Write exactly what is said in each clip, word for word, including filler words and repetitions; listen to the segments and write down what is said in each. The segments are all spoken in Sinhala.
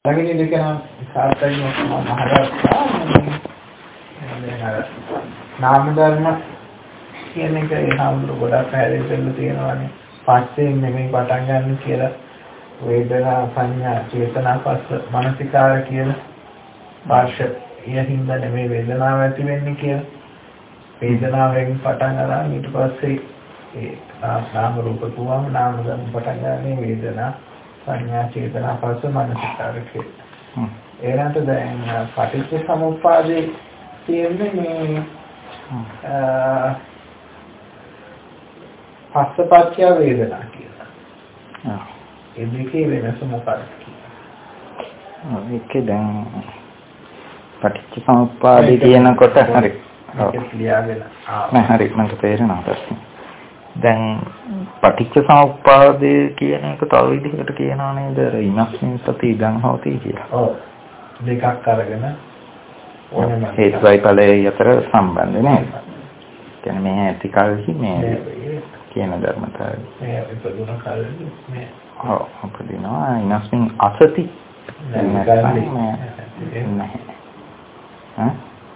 Lagi ni dia kan saat ini maharaja नाम धर्म කියන්නේ ඒ හඳුරු ගොඩක් හැදෙන්න තියෙනවානේ. පස්සේ නෙමෙයි පටන් ගන්න කියලා වේදනා සංඥා චේතනා පස්ස මානසිකාර කියලා භාෂ ඊයින්ද නෙමෙයි වේදනාව ඇති වෙන්නේ කියලා. වේදනාවෙන් පටන් අරන් ඊට පස්සේ ඒ නාම රූප තුවම නාම ධර්ම පටන් ගන්න වේදනා සංඥා චේතනා පස්ස මානසිකාර කියලා. ඒකට දැන් පටිච්ච සමුප්පාදේ කියන්නේ මේ පස්සපච්චය වේදනා කියලා. ආ. ඒ දෙකේ වෙනස මොකක්ද කියලා. ඒකේ දැන් පටිච්ච සමුප්පාදේ කියනකොට හරි. ඒක ලියාගෙන ආ. හරි මට තේරෙනවා ප්‍රශ්නේ. දැන් පටිච්ච සමුප්පාදේ කියන එක තව විදිහකට කියනවා නේද? ඉමස්මින් සති ඉදං හෝති කියලා. ඔව්. දෙකක් අරගෙන හේතුයි ඵලයේ අතර සම්බන්ධ නේද? කියන්නේ මේ ඇති කල්හි මේ කියන ධර්මතාවය. මේ ඉපදුන කල්හි මේ ඔව් අපදිනවා ඉනස්මින් අසති නැහැ. හා?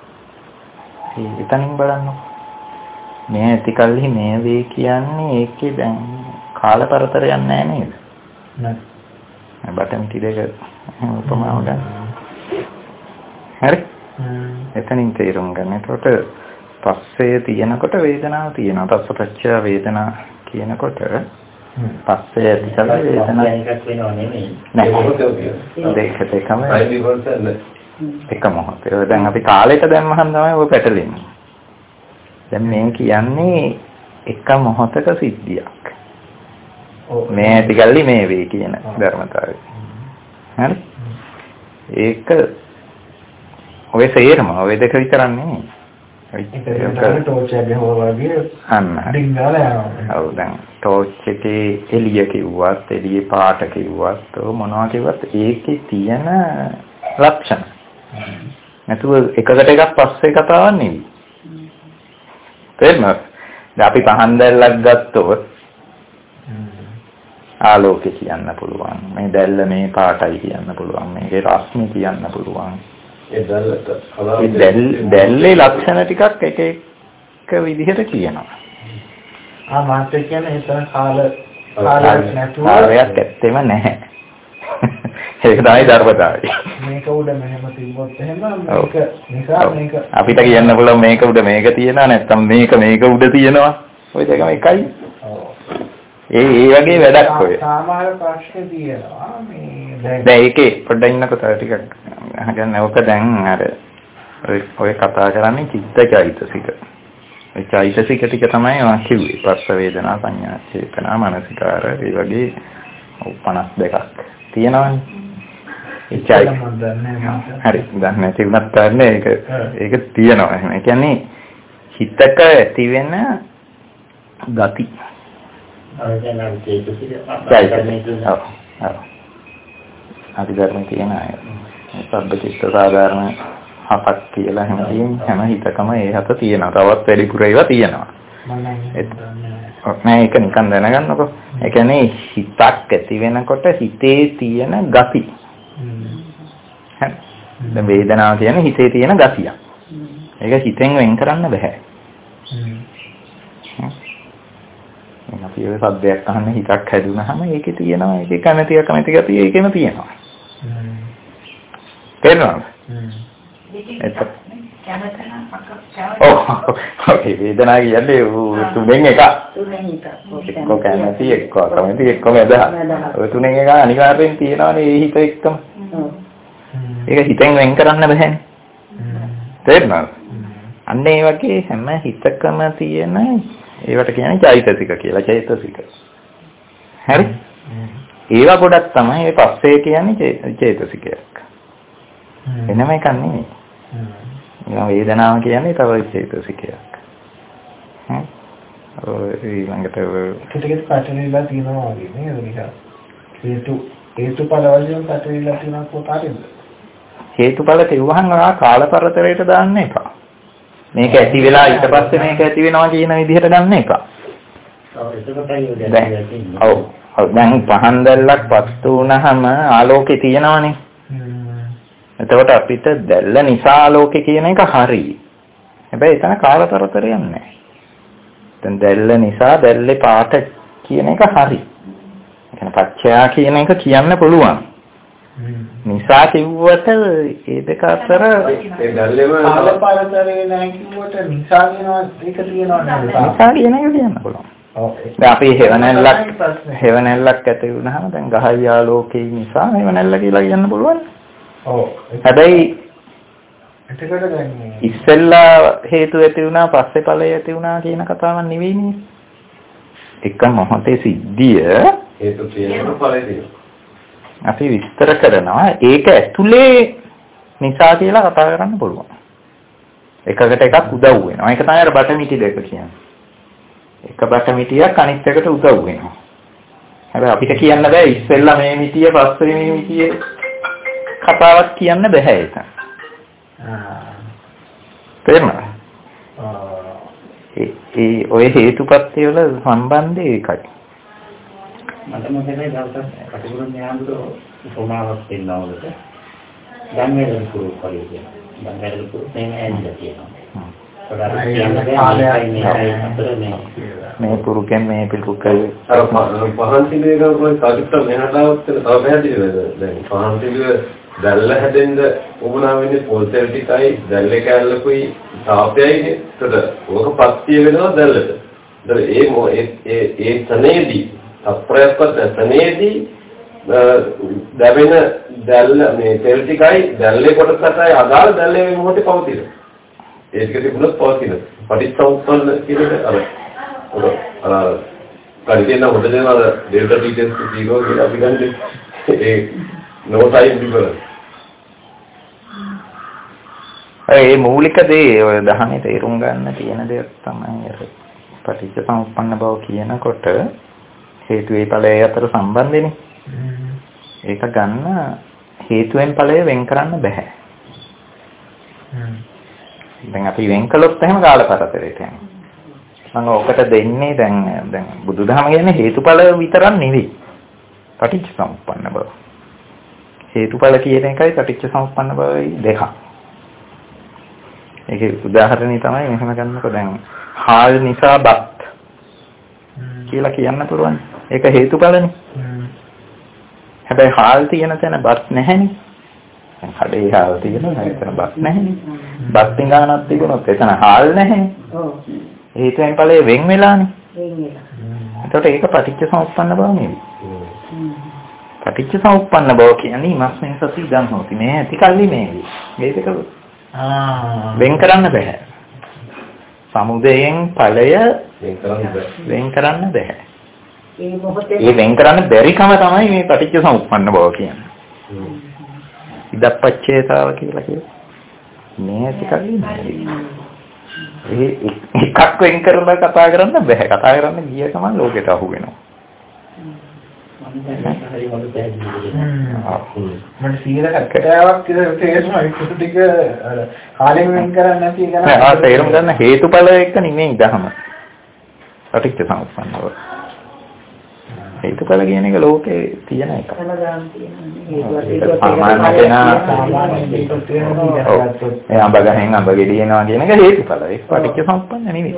ඉතින් බලන්න. මේ ඇති කල්හි මේ වේ කියන්නේ ඒකේ දැන් කාලපරතරයක් නැහැ නේද? නැහැ. බටන් ටික උපමාව ගන්න. හරි? එතනින් තේරුම් ගන්න. එතකොට පස්සේ තියෙනකොට වේදනාව තියෙනවා. පස්සපච්චය වේදනා කියනකොට පස්සේ ඇතිකල වේදනාව එකක් වෙනව නෙමෙයි. නෑ. දෙක දෙකම එක මොහොතේ. දැන් අපි කාලෙට දැම්මහම තමයි ඔය පැටලෙන්නේ. දැන් මේ කියන්නේ එක මොහොතක සිද්ධියක්. මේ ඇතිකල්ලි මේ වේ කියන ධර්මතාවය. හරි? ඒක ඔය සේරම ඔය දෙක විතරක් නෙමෙයි. ඒක ටෝච් එක ගහුවා වගේ අන්න ඩිංගාලා යනවා. ඔව් දැන් ටෝච් එකේ එළිය කිව්වත් එළියේ පාට කිව්වත් මොනවා කිව්වත් ඒකේ තියෙන ලක්ෂණ. නැතුව එකකට එකක් පස්සේ කතාවක් නෙවෙයි. තේරුණාද? දැන් අපි පහන් දැල්ලක් ගත්තොත් ආලෝකය කියන්න පුළුවන්. මේ දැල්ල මේ පාටයි කියන්න පුළුවන්. මේකේ රශ්මි කියන්න පුළුවන්. ඒ දැල්ලට දැල්ලේ ලක්ෂණ ටිකක් එක එක විදිහට කියනවා. ආ මාත් කියන්නේ ඒතර කාල කාලයක් නැතුව කාලයක් ඇත්තෙම නැහැ. ඒක තමයි ධර්මතාවය. මේක උඩ මෙහෙම තිබ්බොත් එහෙම මේක නිසා මේක අපිට කියන්න පුළුවන් මේක උඩ මේක තියනවා නැත්නම් මේක මේක උඩ තියනවා. ওই දෙකම එකයි. ඒ ඒ වගේ වැඩක් ඔය. සාමාන්‍ය ප්‍රශ්නේ තියෙනවා මේ දැන් ඒකේ පොඩ්ඩක් ඉන්නකොට ටිකක් අහගන්න ඕක දැන් අර ඔය කතා කරන්නේ චිත්තචෛතසික. ඒ චෛතසික ටික තමයි මම කිව්වේ. පස්ස වේදනා සංඥා චේතනා මනසිකාර ඒ වගේ පනස් දෙකක් තියෙනවනේ. ඒ චෛතසික හරි දැන් නැති වුණත් ගන්න ඒක ඒක තියෙනවා. එහෙනම් ඒ කියන්නේ හිතක ඇති වෙන ගති. අරගෙන චෛතසික ඔව් ඔව් අපි ධර්මයේ තියෙන අය සබ්බචිත්ත සාධාරණ හතක් කියලා හැම තියෙන්නේ හැම හිතකම ඒ හත තියෙනවා. තවත් වැඩිපුර ඒවා තියෙනවා. නෑ ඒක නිකන් දැනගන්නකො. ඒ කියන්නේ හිතක් ඇති වෙනකොට හිතේ තියෙන ගති. හරි. දැන් වේදනාව කියන්නේ හිතේ තියෙන ගතිය. ඒක හිතෙන් වෙන් කරන්න බෑ. එහෙනම් අපි ඔය සද්දයක් අහන්න හිතක් හැදුනහම ඒකේ තියෙනවා ඒකේ කැමැති කැමැති ගතිය ඒකෙම තියෙනවා. තේරෙනවද? ඒක ඔව් වේදනාව කියන්නේ තුනෙන් එක. තුනෙන් එක. එක්ක කැමැති එක්ක කැමැති එක්ක මැදහා. ඔය තුනෙන් එක අනිවාර්යෙන් තියෙනවානේ ඒ හිත එක්කම. ඒක හිතෙන් වෙන් කරන්න බෑනේ. තේරෙනවද? අන්න ඒ වගේ හැම හිතකම තියෙන ඒවට කියන්නේ චෛතසික කියලා. චෛතසික. හරි? ඒවා ගොඩක් තමයි ඒ පස්සේ කියන්නේ චෛතසිකයක්. එනම එකක් නෙමෙයි. ඒ වේදනාව කියන්නේ තව චෛතසිකයක්. හ්ම්. ඔය ඊළඟට ටිකට පැටලිලා තියෙනවා වගේ නේද නිකන්. හේතු හේතුඵල වශයෙන් පැටලිලා තියෙනවා කොහොමද? හේතුඵල තියුවහම ආ කාලපරතරයට දාන්න එපා. මේක ඇති වෙලා ඊට පස්සේ මේක ඇති වෙනවා කියන විදිහට ගන්න එපා. ඔව් ඒකටයි දැන් ඔව්. ඔව් දැන් පහන් දැල්ලක් වස්තු වුණාම ආලෝකේ තියෙනවනේ. එතකොට අපිට දැල්ල නිසා ආලෝකය කියන එක හරි. හැබැයි එතන කාලතරතරයක් නැහැ. දැන් දැල්ල නිසා දැල්ලේ පාට කියන එක හරි. ඒ කියන්නේ පච්චයා කියන එක කියන්න පුළුවන්. නිසා කිව්වට ඒ දෙක අතර ඒ දැල්ලේම කාලතරතරේ නැහැ කිව්වට නිසා කියනවා ඒක තියෙනවා නේද? නිසා කියන එක කියන්න පුළුවන්. ඔව්. දැන් අපි හෙවණැල්ලක් හෙවණැල්ලක් ඇති වුණාම දැන් ගහයි ආලෝකේ නිසා හෙවණැල්ල කියලා කියන්න පුළුවන්. ඔව්. හැබැයි එතකොට දැන් ඉස්සෙල්ලා හේතු ඇති වුණා පස්සේ ඵලය ඇති වුණා කියන කතාවක් නෙවෙයිනේ. එක මොහොතේ සිද්ධිය හේතු තියෙනවා ඵලය තියෙනවා. අපි විස්තර කරනවා ඒක ඇතුලේ නිසා කියලා කතා කරන්න පුළුවන්. එකකට එකක් උදව් වෙනවා. ඒක තමයි අර බටමිටි දෙක කියන්නේ. එක බටමිටියක් අනිත් එකට උදව් වෙනවා. හැබැයි අපිට කියන්න බෑ ඉස්සෙල්ලා මේ මිටිය පස්සේ මේ මිටිය කතාවක් කියන්න බෑ ඒක. තේරුණාද? ඒ ඔය හේතුපත්‍ය වල සම්බන්ධය ඒකයි. මට මොකදයි දවසක් කටුකුරුන් යාළුවෝ උපමාවක් දෙන්නවලුද දැන් වැඩ කරු කරේ කියනවා. දැන් වැඩ කරු මේ ඇඳලා කියනවා. මේ පුරුකෙන් මේ පිටුකල් අර පහන් සිලේක කොයි කාටිට මෙහාටවත් තව පැහැදිලිද දැන් පහන් සිලේ දැල්ල හැදෙන්න උවමනා වෙන්නේ පොල් සෙල් ටිකයි දැල්ල කැල්ලකුයි තාපයයි නේද? ඕක පත්‍ය වෙනවා දැල්ලට. ඒතර ඒ ඒ ඒ තනේදී අප්‍රයත්පත් තනේදී දැවෙන දැල්ල මේ සෙල් ටිකයි දැල්ලේ කොටසටයි අදාළ දැල්ලේ මේ මොහොතේ පවතින. ඒ ටික තිබුණොත් පවතින. පටිච්චසමුප්පන්න කියන අර අර අර කලින් හොඳ දේ අර ඩෙල්ටා ඩීටෙල්ස් zero කියලා අපි ගන්නේ ඒ no time difference. ඒ මූලික දේ ඔය දහනේ තේරුම් ගන්න තියෙන දේ තමයි අර පටිච්චසමුප්පන්න බව කියනකොට හේතුවේ ඵලය අතර සම්බන්ධෙනේ. ඒක ගන්න හේතුවෙන් ඵලය වෙන් කරන්න බෑ. දැන් අපි වෙන් කළොත් එහෙම කාලපරතරයට යනවා. මම ඔකට දෙන්නේ දැන් දැන් බුදුදහම කියන්නේ හේතුඵල විතරක් නෙවෙයි. පටිච්චසමුප්පන්න බව. හේතුඵල කියන එකයි පටිච්චසමුප්පන්න බවයි දෙකක්. ඒකේ උදාහරණය තමයි මෙහෙම ගන්නකො දැන් හාල් නිසා බත් කියලා කියන්න පුළුවන්. ඒක හේතුඵලනේ. හැබැයි හාල් තියෙන තැන බත් නැහැනේ. දැන් කඩේ හාල් තියෙනවා එතන බත් නැහැනේ. බත් පිඟානක් තිබුණොත් එතන හාල් නැහැ. ඔව්. හේතුවෙන් ඵලයේ වෙන් වෙලානේ. වෙන් වෙලා. එතකොට ඒක පටිච්චසමුප්පන්න බව නෙවෙයි. පටිච්චසමුප්පන්න බව කියන්නේ මස්මෙන් සති ඉඳන් හොති. මේ ඇති කල්ලි මේවි. මේක ආ වෙන් කරන්න බෑ. සමුදයෙන් ඵලය වෙන් කරන්න බෑ. වෙන් කරන්න බෑ. ඒ මොහොතේ ඒ වෙන් කරන්න බැරිකම තමයි මේ පටිච්චසමුප්පන්න බව කියන්නේ. ඉදප්පච්චේතාව කියලා කියන්නේ. මේ ඇති කල්ලි ඒ එකක් වෙන් කරලා කතා කරන්න බෑ. කතා කරන්න ගිය ගමන් ලෝකෙට අහු වෙනවා. මම සීලකට කතාවක් කියලා තේරුණා ඒක ටික අර කාලෙම වෙන් කරන්නේ නැති එක නෑ ආ තේරුම් ගන්න හේතුඵල එක නෙමෙයි දහම පටිච්චසමුප්පන්නව හේතුඵල කියන එක ලෝකේ තියෙන එක සාමාන්‍ය කෙනා ඒ අඹ ගහෙන් අඹ ගෙඩි එනවා කියන එක හේතුඵල ඒක පටිච්චසමුප්පන්න නෙමෙයි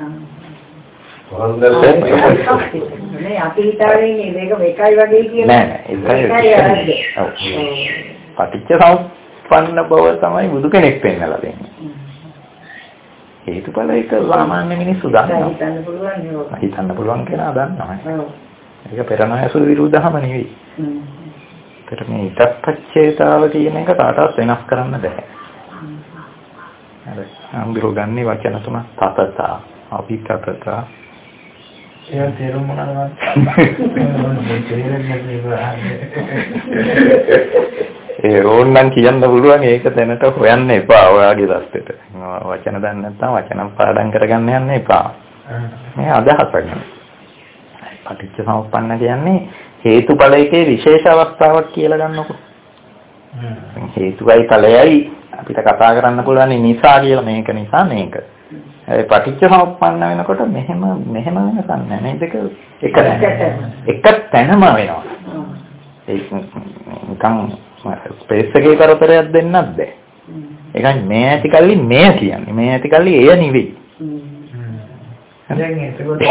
නේ අපි හිතාගෙන මේක මේකයි වගේ කියලා නෑ නෑ ඒකයි ඔව් පටිච්චසමුප්පන්න බව තමයි බුදු කෙනෙක් පෙන්නලා දෙන්නේ හේතුඵල එක සාමාන්‍ය මිනිස්සු දන්නවා හිතන්න පුළුවන් නේ හිතන්න පුළුවන් කෙනා දන්නවා ඔව් ඒක පෙරණායසු විරුද්ධහම නෙවෙයි ඒතර මේ ඉතප්පච්චේතාව කියන එක කාටවත් වෙනස් කරන්න බෑ හරි අම්බිරෝ ගන්නේ වචන තුනක් තතතා අපිතතතා ඒ තේරුම මොනවද? ඒ ඕන්නම් කියන්න පුළුවන් ඒක දැනට හොයන්න එපා ඔයාගේ දස්තෙට. වචන දන්නේ නැත්නම් වචන පාඩම් කරගන්න යන්න එපා. මේ අදහස ගන්න. පටිච්චසමුප්පන්න කියන්නේ හේතුඵලයේ විශේෂ අවස්ථාවක් කියලා ගන්නකො. හේතුවයි ඵලයයි අපිට කතා කරන්න පුළුවන් නිසා කියලා මේක නිසා මේක. ඒ පටිච්චසමුප්පන්න වෙනකොට මෙහෙම මෙහෙම වෙනසක් නැහැ. මේ දෙක එක එක තැනම වෙනවා. ඒක නිකන් ස්පේස් එකේ කරදරයක් දෙන්නත් බෑ. ඒකයි මේ ඇති කල්ලි මේ කියන්නේ. මේ ඇති කල්ලි එය නෙවෙයි. දැන් ඒකකොට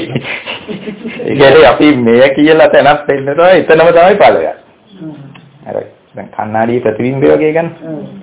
ඒකේ අපි මේ කියලා තැනක් දෙන්නවා එතනම තමයි ඵලය. හරි. දැන් කණ්ණාඩියේ ප්‍රතිබිම්බය වගේ ගන්න.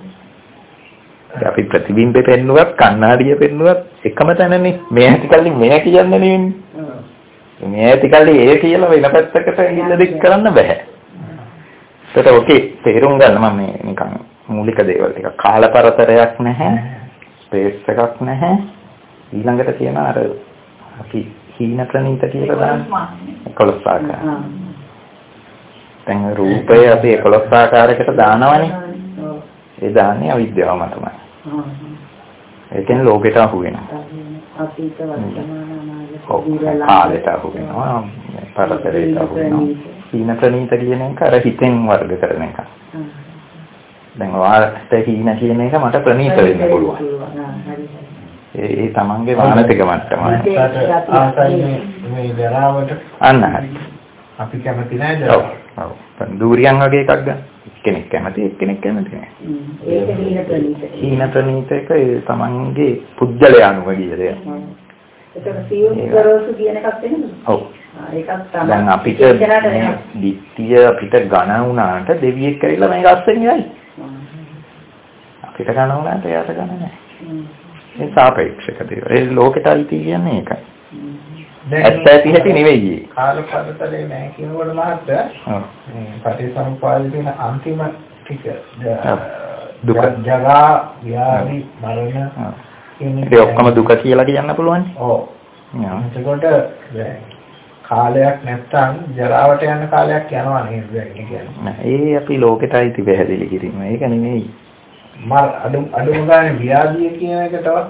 අපි ප්‍රතිබිම්බේ පෙන්නුවත් කණ්ණාඩිය පෙන්නුවත් එකම තැනනේ. මේ ඇති කල්ලි මේ කියන්නේ නෙවෙයි. මේ ඇති කල්ලි ඒ කියලා වෙන පැත්තකට ඉල්ල දෙක් කරන්න බෑ. ඒකට ඔකේ තේරුම් ගන්න මම මේ නිකන් මූලික දේවල් ටික කාලපරතරයක් නැහැ. ස්පේස් එකක් නැහැ. ඊළඟට තියෙන අර අපි හීන ප්‍රනීත කියලා දාන එකොළොස් ආකාරය. දැන් රූපය අපි එකොළොස් ආකාරයකට දානවනේ. ඒ දාන්නේ අවිද්‍යාව මතමයි. ඒකෙන් ලෝකෙට අහු වෙනවා. අතීත වර්තමාන කාලයට අහු වෙනවා. පරතරයට අහු වෙනවා. හීන ප්‍රනීත කියන එක අර හිතෙන් වර්ග කරන එක. දැන් ඔයාලට හීන කියන එක මට ප්‍රනීත වෙන්න පුළුවන්. ඒ තමන්ගේ මානසික මට්ටම. ආසයි මේ දරාවට අන්න හරි. අපි කැමති නැහැ දරාව. ඔව්. ඔව්. දූරියන් වගේ එකක් ගන්න. කෙනෙක් කැමති එක්කෙනෙක් කැමති නැහැ. ඒක හීන ප්‍රනීත. හීන ප්‍රනීත එක ඒ තමන්ගේ පුජ්‍යලයානුව කියන දේ. ඒක සියුම් කරෝසු කියන එකක් වෙනවද? ඔව්. ඒකක් තමයි. දැන් අපිට දිට්ඨිය අපිට ඝන වුණාට දෙවියෙක් ඇවිල්ලා මේක අස්සෙන් යයි. අපිට ඝන වුණාට එයාට ඝන නැහැ. ඒ සාපේක්ෂක දේවල්. ඒ ලෝකෙට අයිති කියන්නේ ඒකයි. ඇත්ත ඇති හැටි නෙවෙයි. කාලපරතරේ නැහැ කියනකොට මහත්තයා ඔව්. මේ පටිසම්පාදයේ තියෙන අන්තිම ටික දුක, ජරා, ව්‍යාධි, මරණ ඒ ඔක්කොම දුක කියලා කියන්න පුළුවන්. ඔව්. එතකොට කාලයක් නැත්තම් ජරාවට යන කාලයක් යනවා නේද කියන්නේ. ඒ අපි ලෝකෙට අයිති පැහැදිලි කිරීම. ඒක නෙමෙයි. මර අඩු අඩුම ගානේ ව්‍යාධිය කියන එක තවත්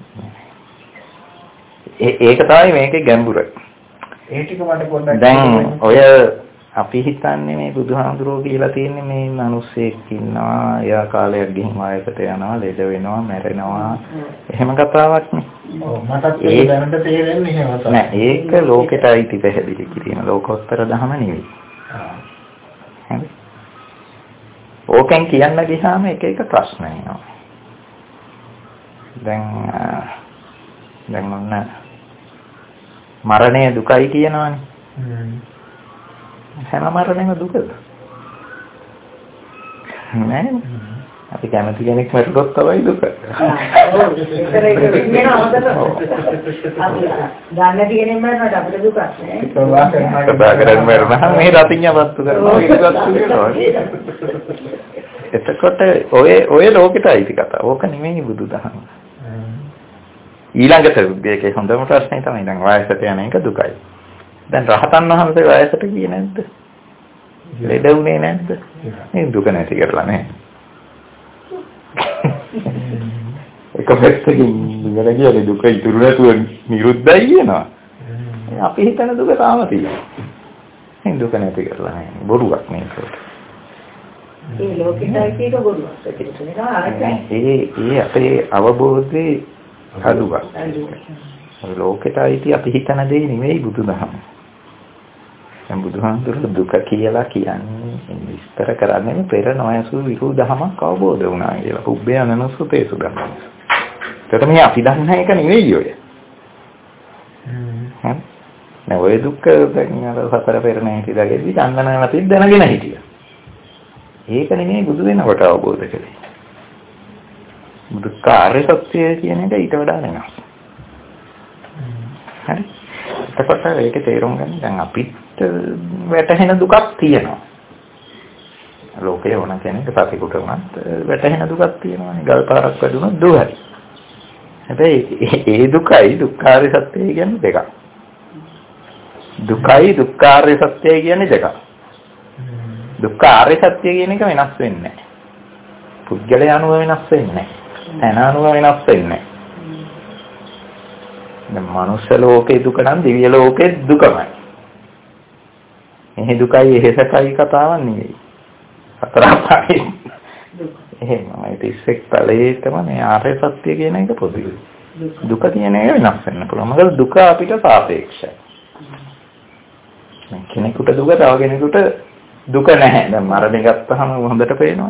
ඒ ඒක තමයි මේකේ ගැඹුර. ඒ ටික මට පොඩ්ඩක් දැන් ඔය අපි හිතන්නේ මේ බුදුහාමුදුරුවෝ කියලා තියෙන්නේ මේ මිනිස්සෙක් ඉන්නවා, එයා කාලයක් ගිහින් ආයකට යනවා, ලෙඩ වෙනවා, මැරෙනවා. එහෙම කතාවක් නේ. ඔව් මටත් ඒක දැනට තේරෙන්නේ එහෙම තමයි. නෑ ඒක ලෝකෙට අයිති පැහැදිලි කිරීම. ලෝකෝත්තර ධම නෙවෙයි. හරි. ඕකෙන් කියන්න ගියාම එක එක ප්‍රශ්න එනවා. දැන් දැන් මොන මරණය දුකයි කියනවනේ. හැම මරණයම දුකද? නෑ. අපි කැමති කෙනෙක් මරුණොත් තමයි දුක. ඔව් ඒක ඒක වෙනවද? ගන්න තියෙන මරණයට අපිට දුකක් නෑ. ප්‍රභාකරන් මරුණාම මේ රතිඤ්ඤ වස්තු කරනවා ඒක වස්තු වෙනවා. එතකොට ඔය ඔය ලෝකෙට අයිති කතාව. ඕක නෙමෙයි බුදුදහම. ඊළඟට මේකේ හොඳම ප්‍රශ්නේ තමයි දැන් වයසට යන එක දුකයි. දැන් රහතන් වහන්සේ වයසට ගියේ නැද්ද? ලෙඩ වුණේ නැද්ද? මේ දුක නැති කරලා නැහැ. එක පැත්තකින් ඉගෙන ගියනේ දුක ඉතුරු නැතුව නිරුද්ධයි කියනවා. අපි හිතන දුක තාම තියෙනවා. මේ දුක නැති කරලා නැහැ. බොරුවක් මේක. ඒ ලෝකෙට ඒක බොරුවක්. ඒක නෙවෙයි. ඒ ඒ අපේ අවබෝධයේ අදුවක්. ලෝකෙට අයිති අපි හිතන දේ නෙවෙයි බුදුදහම. දැන් බුදුහාමුදුරුවෝ දුක කියලා කියන්නේ විස්තර කරන්නේ පෙර නොයසු විරු දහමක් අවබෝධ වුණා කියලා. උබ්බේ අනනසුතේ සුදම්. ඒකට මේ අපි දන්න එක නෙවෙයි ඔය. හ්ම්. නෑ ඔය දුක දැන් අර සතර පෙර නැති දගෙදි චන්දනන අපි දැනගෙන හිටියා. ඒක නෙමෙයි බුදු වෙනකොට අවබෝධ කළේ. දුක්ඛ ආර්ය සත්‍ය කියන එක ඊට වඩා වෙනස්. හරි. එතකොට ඒක තේරුම් ගන්න දැන් අපිට වැටහෙන දුකක් තියෙනවා. ලෝකේ වුණ කෙනෙක් සතිකුට වුණත් වැටහෙන දුකක් තියෙනවානේ. ගල් පාරක් වැදුනොත් දුකයි. හැබැයි ඒ දුකයි දුක්ඛාරය සත්‍යය කියන්නේ දෙකක්. දුකයි දුක්ඛාරය සත්‍යය කියන්නේ දෙකක්. දුක්ඛාරය සත්‍ය කියන එක වෙනස් වෙන්නේ නැහැ. පුද්ගලයා අනුව වෙනස් වෙන්නේ නැහැ. තන අනුව වෙනස් වෙන්නේ නැහැ. දැන් මනුෂ්‍ය ලෝකේ දුක නම් දිව්‍ය ලෝකේ දුකමයි. මේ දුකයි එහෙසකයි කතාවක් නෙවෙයි. හතර අපායි. එහෙමයි තිස්සෙක් ඵලයේතම මේ ආර්ය සත්‍ය කියන එක පොදුයි. දුක කියන එක වෙනස් වෙන්න පුළුවන්. මොකද දුක අපිට සාපේක්ෂයි. කෙනෙකුට දුක තව කෙනෙකුට දුක නැහැ. දැන් මරණය ගත්තාම හොඳට පේනවා.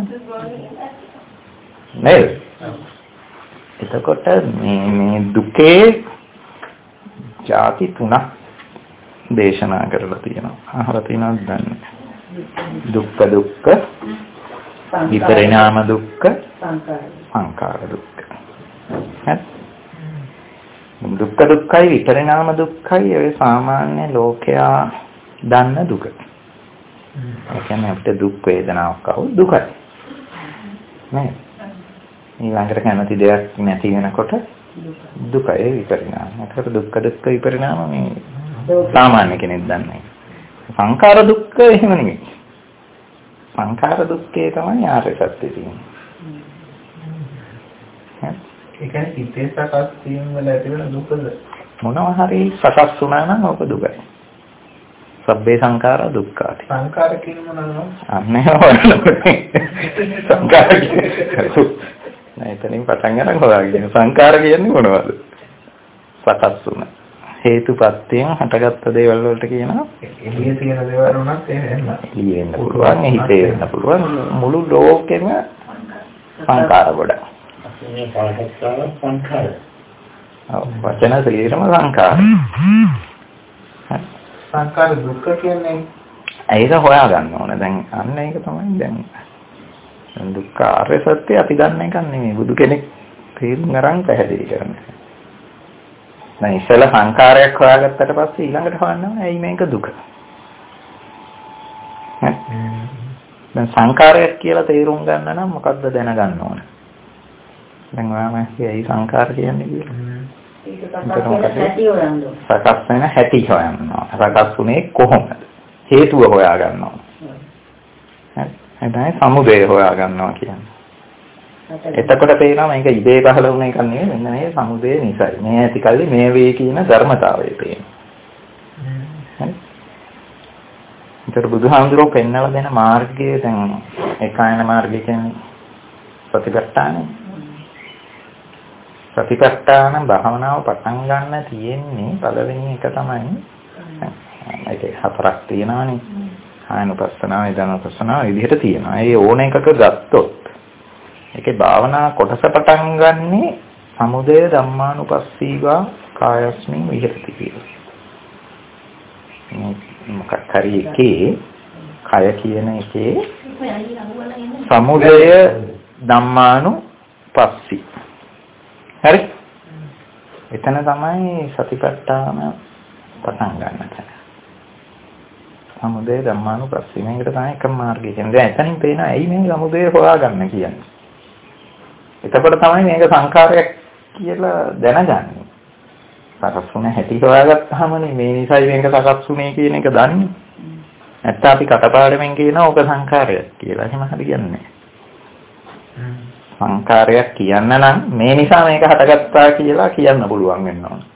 නේද? එතකොට මේ මේ දුකේ ಜಾති තුනක් දේශනා කරලා තියෙනවා. අහලා තියෙනවද දන්නේ? දුක්ඛ දුක්ඛ, විපරිණාම දුක්ඛ, සංඛාර දුක්ඛ. හරි? දුක්ඛ දුක්ඛයි විපරිණාම දුක්ඛයි ඒ සාමාන්‍ය ලෝකයා දන්න දුක. ඒ කියන්නේ අපිට දුක් වේදනාවක් ආව දුකයි. නේද? ඊළඟට කැමති දෙයක් නැති වෙනකොට දුකයි විපරිණාම. ඒකට දුක්ඛ දුක්ඛ විපරිණාම මේ සාමාන්‍ය කෙනෙක් දන්නේ. සංඛාර දුක්ඛ එහෙම නෙමෙයි. සංඛාර දුක්ඛේ තමයි ආර්ය සත්‍ය තියෙන්නේ. ඒ කියන්නේ හිතේ සකස් වීම වල ඇති වෙන දුකද? මොනවා හරි සකස් වුණා නම් ඔක දුකයි. සබ්බේ සංඛාර දුක්ඛාති. සංඛාර කියන්නේ මොනවද? අන්නේ හොයනකොට සංඛාර කියන්නේ නෑ එතනින් පටන් ගන්න හොයාගෙන සංඛාර කියන්නේ මොනවද? සකස් වුණ හේතුපත්යෙන් හටගත්ත දේවල් වලට කියනවා එළියේ තියෙන දේවල් උනත් එහෙම එළියේ වෙන්න පුළුවන් හිතේ වෙන්න පුළුවන් මුළු ලෝකෙම සංඛාර ගොඩක්. මේ පාඩකතාව සංඛාර. ඔව් වචන සියරම සංඛාර. සංඛාර දුක්ඛ කියන්නේ ඒක හොයාගන්න ඕන. දැන් අන්න ඒක තමයි දැන් දුක්ඛ ආර්ය සත්‍ය අපි දන්න එකක් නෙමෙයි බුදු කෙනෙක් තේරුම් ගන්න පැහැදිලි කරන්නේ. දැන් ඉස්සෙල්ලා සංඛාරයක් හොයාගත්තට පස්සේ ඊළඟට හොයන්න ඇයි මේක දුක. දැන් සංඛාරයක් කියලා තේරුම් ගන්න නම් මොකද්ද දැනගන්න ඕන? දැන් ඔයාම ඇයි සංඛාර කියන්නේ කියලා? ඒක සකස් වෙන හැටි හොයන්න ඕන. සකස් වෙන හැටි හොයන්න ඕන. සකස් වුණේ කොහොමද? හේතුව හොයා ගන්න ඕන. හරි. එතනයි සමුදය හොයා ගන්නවා කියන්නේ. එතකොට පේනවා මේක ඉබේ පහළ වුණ එකක් නෙවෙයි මෙන්න මේ සමුදය නිසායි. මේ ඇති කල්ලි මේ වේ කියන ධර්මතාවය පේනවා. හරි. ඒතර බුදුහාමුදුරුවෝ පෙන්වලා දෙන මාර්ගය දැන් ඒකායන මාර්ගය කියන්නේ ප්‍රතිපත්තානේ. ප්‍රතිපත්තාන භාවනාව පටන් ගන්න තියෙන්නේ පළවෙනි එක තමයි ඒකේ හතරක් තියෙනවානේ. ආයනුපස්සනාව, වේදනානුපස්සනාව විදිහට තියෙනවා. ඒ ඕන එකක ගත්තොත් ඒකේ භාවනා කොටස පටන් ගන්නේ සමුදය ධම්මානුපස්සීවා කායස්මින් විහෙරති කියලා. මොකක් හරි එකේ කය කියන එකේ සමුදය ධම්මානුපස්සී. හරි? එතන තමයි සතිපට්ඨාන පටන් ගන්න තැන. සමුදය ධම්මානුපස්සී මේකට තමයි එකම මාර්ගය කියන්නේ. දැන් එතනින් පේනවා ඇයි මේ සමුදය හොයාගන්න කියන්නේ. එතකොට තමයි මේක සංඛාරයක් කියලා දැනගන්නේ. සකස් වුණ හැටි හොයාගත්තාමනේ මේ නිසයි මේක සකස් වුණේ කියන එක දන්නේ. නැත්නම් අපි කටපාඩමින් කියනවා ඕක සංඛාරයක් කියලා. එහෙම හරියන්නේ නැහැ. සංඛාරයක් කියන්න නම් මේ නිසා මේක හටගත්තා කියලා කියන්න පුළුවන් වෙන්න ඕන.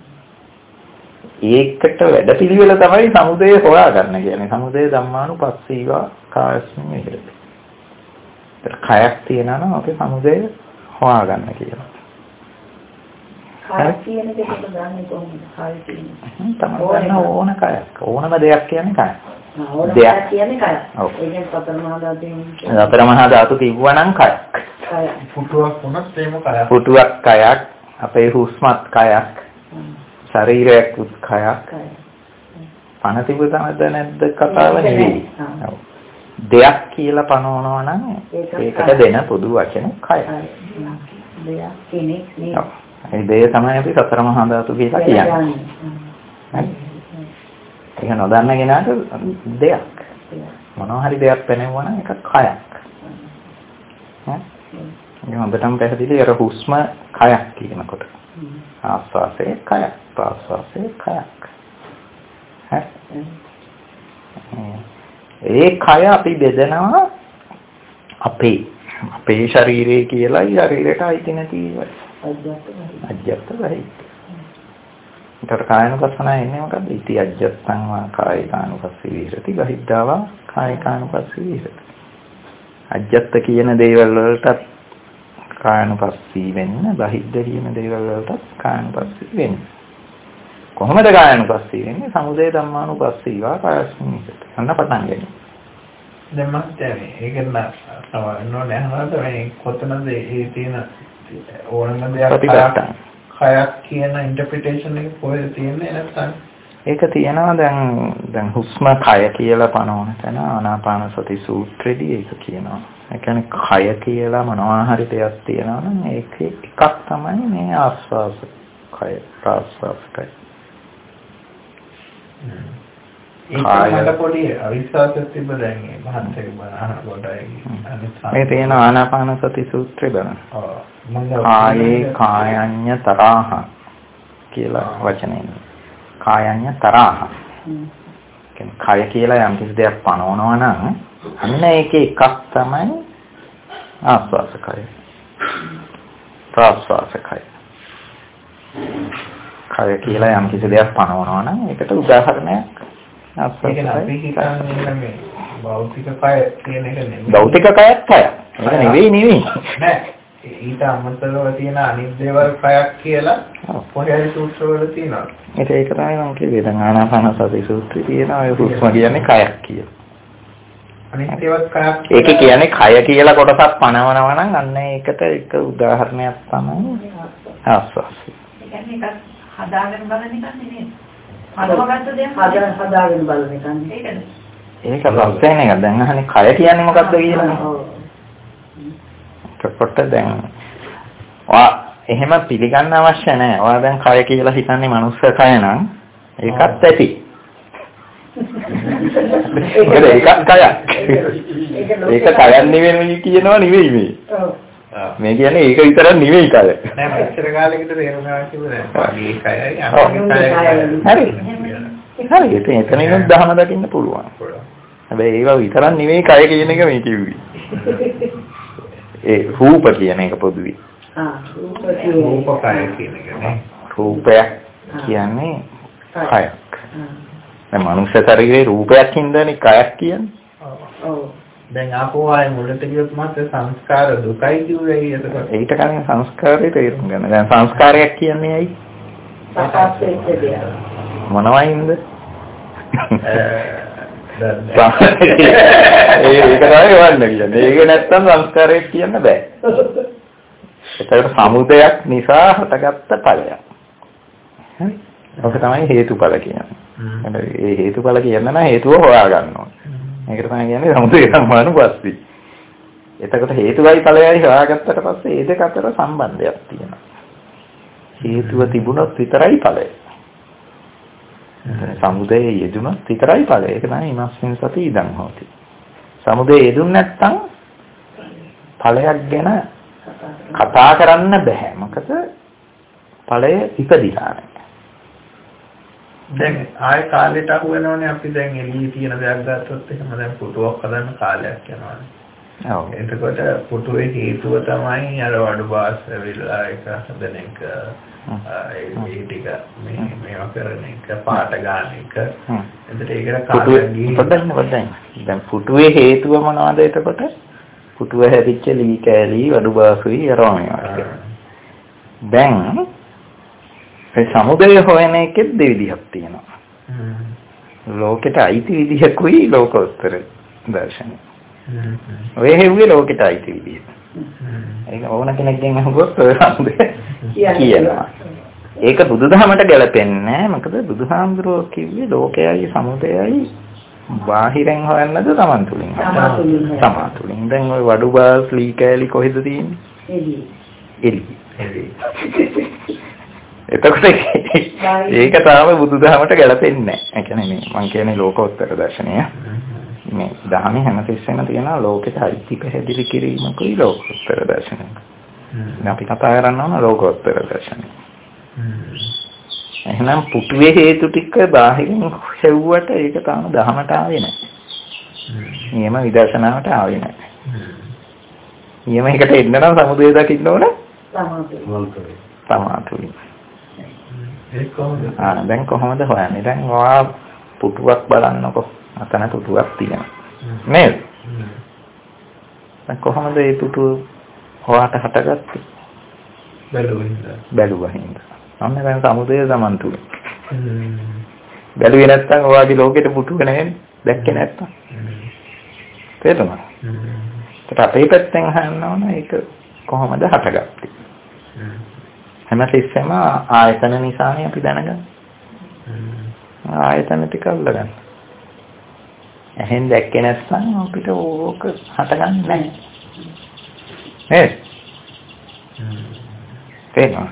ඒකට වැඩපිළිවෙල තමයි සමුදය හොයාගන්න කියන්නේ. සමුදය ධම්මානුපස්සීවා කායස්මින් විහෙරති. ඒත් කයක් තියනවා නම් අපේ සමුදය හොයාගන්න කියලා. කය කියන දෙකට ගන්න කොහොමද? කය කියන්නේ තමයි ඕන කයක්. ඕනම දෙයක් කියන්නේ කය. ඕන දෙයක් කියන්නේ කය. ඔව්. ඒ කියන්නේ සතර මහා ධාතුන්. සතර මහා ධාතු තිබුණා නම් කයක්. කය. පුටුවක් වුණත් එහෙම කයක්. පුටුවක් කයක්, අපේ හුස්මත් කයක්. ශරීරයක් උත් කයක්. පණ තිබුණාද නැද්ද කතාව නෙවෙයි. දෙයක් කියලා පනවනවා නම් ඒකට දෙන පොදු වචන කය. දෙයක් කෙනෙක් නේ. ඒ දෙය තමයි අපි සතර මහා ධාතු කියලා කියන්නේ. හරි. ඒක නොදන්න කෙනාට දෙයක්. මොනවා හරි දෙයක් පෙනෙනවා නම් ඒක කයක්. හරි. මේ හොඳටම පැහැදිලි අර හුස්ම කයක් කියනකොට. ආස්වාසේ කයක්, ප්‍රාස්වාසේ කයක්. හරි. ඒ කය අපි බෙදනවා අපේ අපේ ශරීරය කියලා ශරීරයට අයිති නැති අජ්ජත් බහි. ඒතර කායනුපස්සනා එන්නේ මොකද්ද? ඉති අජ්ජත්තං වා කායිකානුපස්සී විහෙරති බහිද්ධාවා කායිකානුපස්සී විහෙරති. අජ්ජත් කියන දේවල් වලට කායනුපස්සී වෙන්න, බහිද්ධ කියන දේවල් වලට කායනුපස්සී වෙන්න. කොහොමද කායනුපස්සී වෙන්නේ? සමුදය ධම්මානුපස්සීවා කායස්මින් විහෙරති. අන්න පටන් ගන්න. දැන් මම කියන්නේ ඒක නෝ නැහනවාද මේ කොතනද ඒ තියෙන ඕනම දෙයක් ප්‍රතිපත්තන කයක් කියන ඉන්ටර්ප්‍රිටේෂන් එක කොහෙද තියෙන්නේ නැත්නම් ඒක තියෙනවා දැන් දැන් හුස්ම කය කියලා පනවන තැන ආනාපාන සති සූත්‍රයේදී ඒක කියනවා. ඒ කියන්නේ කය කියලා මොනවා හරි දෙයක් තියෙනවා නම් ඒකේ එකක් තමයි මේ ආස්වාස කය ප්‍රාස්වාස කය. ඒකට පොඩි අවිශ්වාසයක් තිබ්බ දැන් මේ මහන්සියක බණ අහනකොට මේ තියෙන ආනාපාන සති සූත්‍රය බලන්න. ඔව් මම කායේ කායඤ්ඤ තරහ කියලා වචනේ. කායඤ්ඤ තරහ. කියන්නේ කය කියලා යම් කිසි දෙයක් පනවනවා නම් අන්න ඒකේ එකක් තමයි ආස්වාස කය. ප්‍රාස්වාස කය. කය කියලා යම් කිසි දෙයක් පනවනවා නම් ඒකට උදාහරණයක් ඒක අපි හිතන්නේ මේ භෞතික කය කියන එක නෙමෙයි. භෞතික කයත් කය. ඒක නෙවෙයි නෙවෙයි. නෑ. ඊට අමතරව තියෙන අනිත් දේවල් කයක් කියලා පොඩි සූත්‍රවල තියෙනවා. ඒක ඒක තමයි මම කිව්වේ. දැන් ආනාපාන සති සූත්‍රයේ තියෙනවා ඒ හුස්ම කියන්නේ කයක් කියලා. අනිත් ඒවත් කයක්. ඒක කියන්නේ කය කියලා කොටසක් පනවනවා නම් අන්න ඒකට එක උදාහරණයක් තමයි ආස්වාසය. ඒ කියන්නේ ඒක හදාගෙන බලන එක නෙමෙයි. හදාගත්ත දෙයක් හදා හදාගෙන බලන එක නෙමෙයි. ඒකද? ඒක ප්‍රශ්නේ නේද? දැන් අහන්නේ කය කියන්නේ මොකක්ද කියලා. එතකොට දැන් ඔයා එහෙම පිළිගන්න අවශ්‍ය නැහැ. ඔයා දැන් කය කියලා හිතන්නේ මනුස්ස කය නම් ඒකත් ඇති. ඒක ඒකත් කයක්. ඒක කයක් නෙවෙයි කියනවා නෙවෙයි මේ. මේ කියන්නේ ඒක විතරක් නෙවෙයි කය. නෑ මෙච්චර කාලෙකට තේරුණා කිව්වේ නෑ. මේ කයයි අනිත් හරි. හරි. ඉතින් එතනින් දහම දකින්න පුළුවන්. හැබැයි ඒක විතරක් නෙවෙයි කය කියන එක මේ කිව්වේ. ඒ රූප කියන එක පොදුයි. ආ රූප කය කියන එක නේ. රූපයක් කියන්නේ කයක්. දැන් මනුෂ්‍ය ශරීරේ රූපයක් හින්දානේ කයක් කියන්නේ. ඔව්. දැන් ආපහු ආයේ මුලට ගියොත් මාත් සංස්කාර දුකයි කිව්වේ එතකොට. ඊට කලින් සංස්කාරය තේරුම් ගන්න. දැන් සංස්කාරයක් කියන්නේ ඇයි? සකස් වෙච්ච දෙයක්. මොනවයින්ද? ඒ ඒක තමයි වන්න කියන්නේ. ඒක නැත්තම් සංස්කාරයක් කියන්න බෑ. ඒකට සමුදයක් නිසා හටගත්ත ඵලයක්. හරි. ඔක තමයි හේතුඵල කියන්නේ. ඒ හේතුඵල කියන්න නම් හේතුව හොයා ගන්න ඕනේ. මේකට තමයි කියන්නේ සමුදය සම්මානුපස්සී. එතකොට හේතුවයි ඵලයයි හොයාගත්තට පස්සේ මේ දෙක අතර සම්බන්ධයක් තියෙනවා. හේතුව තිබුණොත් විතරයි ඵලය. සමුදේ යෙදුණොත් විතරයි ඵලය. ඒක තමයි ඉමස්මින් සති ඉදන් හොති. සමුදේ යෙදුන් නැත්නම් ඵලයක් ගැන කතා කරන්න බෑ. මොකද ඵලය ඉපදිලා නැහැ. දැන් ආයෙ කාලෙට අහු වෙනවනේ අපි දැන් එළියේ තියෙන දෙයක් ගත්තොත් එහෙම දැන් පුටුවක් හදන්න කාලයක් යනවානේ. ඔව්. එතකොට පුටුවේ හේතුව තමයි අර වඩු බාස් වෙලා එක හදන එක ඒ ටික මේ මේවා කරන එක පාට ගන්න එක. එතකොට ඒකට කාලයක් ගිහින් පොඩ්ඩක් පොඩ්ඩක්. දැන් පුටුවේ හේතුව මොනවද එතකොට? පුටුව හැදිච්ච ලී කෑලි වඩු බාසුයි අරවා මේවා. දැන් ඒ සමුදය හොයන එකෙත් දෙවිදිහක් තියෙනවා. ලෝකෙට අයිති විදිහකුයි ලෝකෝත්තර දර්ශනය. ඔය හෙව්වේ ලෝකෙට අයිති විදිහ. ඒක ඕන කෙනෙක්ගෙන් අහුවොත් ඔය සමුදය කියනවා. ඒක බුදුදහමට ගැලපෙන්නේ නැහැ. මොකද බුදුහාමුදුරුවෝ කිව්වේ ලෝකයයි සමුදයයි බාහිරෙන් හොයන්නද Taman තුලින්. Taman තුලින්. දැන් ඔය වඩු බාස් ලී කෑලි කොහෙද තියෙන්නේ? එළියේ. එළියේ. එතකොට ඒක තාම බුදුදහමට ගැලපෙන්නේ නැහැ. ඒ කියන්නේ මේ මම කියන්නේ ලෝකෝත්තර දර්ශනය. මේ දහමේ හැමතිස්සෙම තියෙනවා ලෝකෙට අයිති පැහැදිලි කිරීමකුයි ලෝකෝත්තර දර්ශනය. දැන් අපි කතා කරන්න ඕන ලෝකෝත්තර දර්ශනය. එහෙනම් පුටුවේ හේතු ටික බාහිරින් හෙව්වට ඒක තාම දහමට ආවේ නැහැ. නියම විදර්ශනාවට ආවේ නැහැ. නියම එකට එන්න නම් සමුදය දකින්න ඕන. සමාධිය. සමාධිය. ඒක කොහොමද? ආ දැන් කොහොමද හොයන්නේ? දැන් ඔයා පුටුවක් බලන්නකො. අතන පුටුවක් තියෙනවා. නේද? දැන් කොහොමද මේ පුටුව හොයාට හටගත්තේ? බැලුවා. බැලුවා හින්දා. අන්න දැන් සමුදය සමන් තුල. බැලුවේ නැත්තම් ඔයාගේ ලෝකෙට පුටුව නැහැනේ. දැක්කේ නැත්තම්. තේරුණා? ඒකට අපේ පැත්තෙන් අහන්න ඕන ඒක කොහොමද හටගත්තේ? හැම තිස්සෙම ආයතන නිසානේ අපි දැනගන්නේ. ආයතන ටික අල්ලගන්න. එහෙන් දැක්කේ නැත්නම් අපිට ඕක හටගන්නේ නැහැ. නේද? තේරුණා?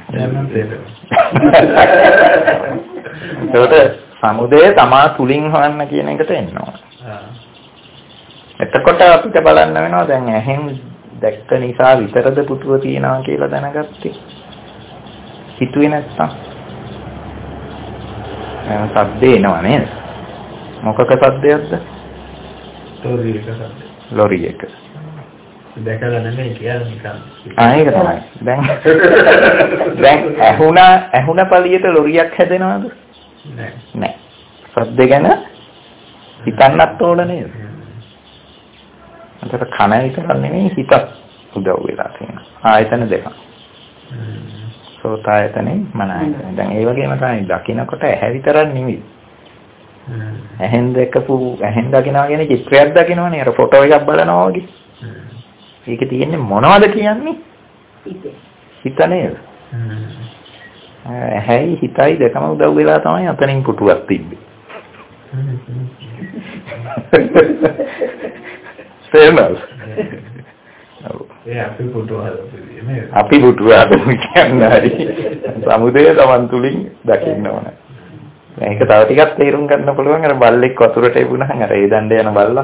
ඒකට සමුදය තමා තුලින් හොයන්න කියන එකට එන්න ඕන. එතකොට අපිට බලන්න වෙනවා දැන් ඇහෙන් දැක්ක නිසා විතරද පුතුව තියනවා කියලා දැනගත්තේ. හිතුවේ නැත්තම්. එහෙනම් සද්දේ එනවා නේද? මොකක සද්දයක්ද? ලොරි එක සද්ද. ලොරි එක. දැකලා නෙමෙයි කියන්නේ නිකන්. ආ ඒක තමයි. දැන් දැන් ඇහුණා ඇහුණ පළියට ලොරියක් හැදෙනවද? නෑ. නෑ. සද්ද ගැන හිතන්නත් ඕන නේද? අතට කන විතරක් නෙමෙයි හිතත් උදව් වෙලා තියෙනවා. ආයතන දෙකක්. සෝත ආයතනේ මන ආයතනේ. දැන් ඒ වගේම තමයි දකින්නකොට ඇහැ විතරක් නෙමෙයි. ඇහෙන් දැකපු ඇහෙන් දකිනවා කියන්නේ චිත්‍රයක් දකිනවනේ. අර ෆොටෝ එකක් බලනවා වගේ. ඒකේ තියෙන්නේ මොනවද කියන්නේ? හිත නේද? ඇහැයි හිතයි දෙකම උදව් වෙලා තමයි අතනින් පුටුවක් තිබ්බේ. තේරුණාද? ඒ අපි පුටුව හදපු නේද? අපි පුටුව හදමු කියන්නේ හරි. සමුදය Taman තුලින් දකින්න ඕන. මේක තව ටිකක් තේරුම් ගන්න පුළුවන් අර බල්ලෙක් වතුරට එපුණාම අර ඒ දණ්ඩේ යන බල්ලා.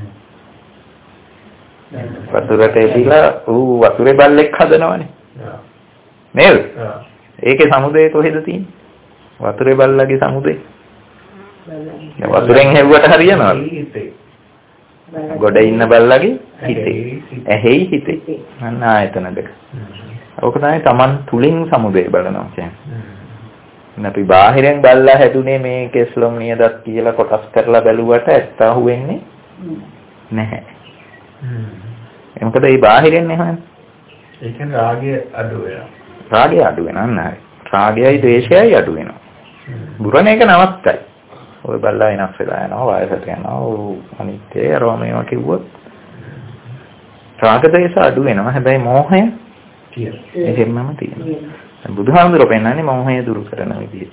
වතුරට එපිලා ඌ වතුරේ බල්ලෙක් හදනවනේ. නේද? ඒකේ සමුදය කොහෙද තියෙන්නේ? වතුරේ බල්ලගේ සමුදය. වතුරෙන් හෙව්වට හරියනවද? ගොඩ ඉන්න බල්ලගේ හිතේ. ඇහෙයි හිතේ. අන්න ආයතන දෙක. ඕක තමයි Taman තුලින් සමුදය බලනවා කියන්නේ. අපි බාහිරෙන් බල්ලා හැදුනේ මේ කෙස්ලොම් නියදත් කියලා කොටස් කරලා බැලුවට ඇත්ත අහුවෙන්නේ නැහැ. ඒ මොකද මේ බාහිරෙන් එහෙම. ඒ කියන්නේ රාගය අඩු වෙනවා. රාගය අඩු වෙනවා නෑ. රාගයයි ද්වේෂයයි අඩු වෙනවා. බුරණ එක නවත්තයි. ඔය බල්ලා වෙනස් වෙලා යනවා වයසට යනවා අනිත්‍යය රෝමේවා කිව්වොත් රාග ද්වේෂ අඩු වෙනවා. හැබැයි මෝහය තියෙනවා. එහෙමම තියෙනවා. බුදුහාමුදුරුවෝ පෙන්නන්නේ මෝහය දුරු කරන විදිය.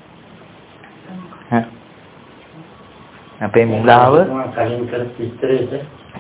හා අපේ මුලාව කලින් කර විස්තරයේද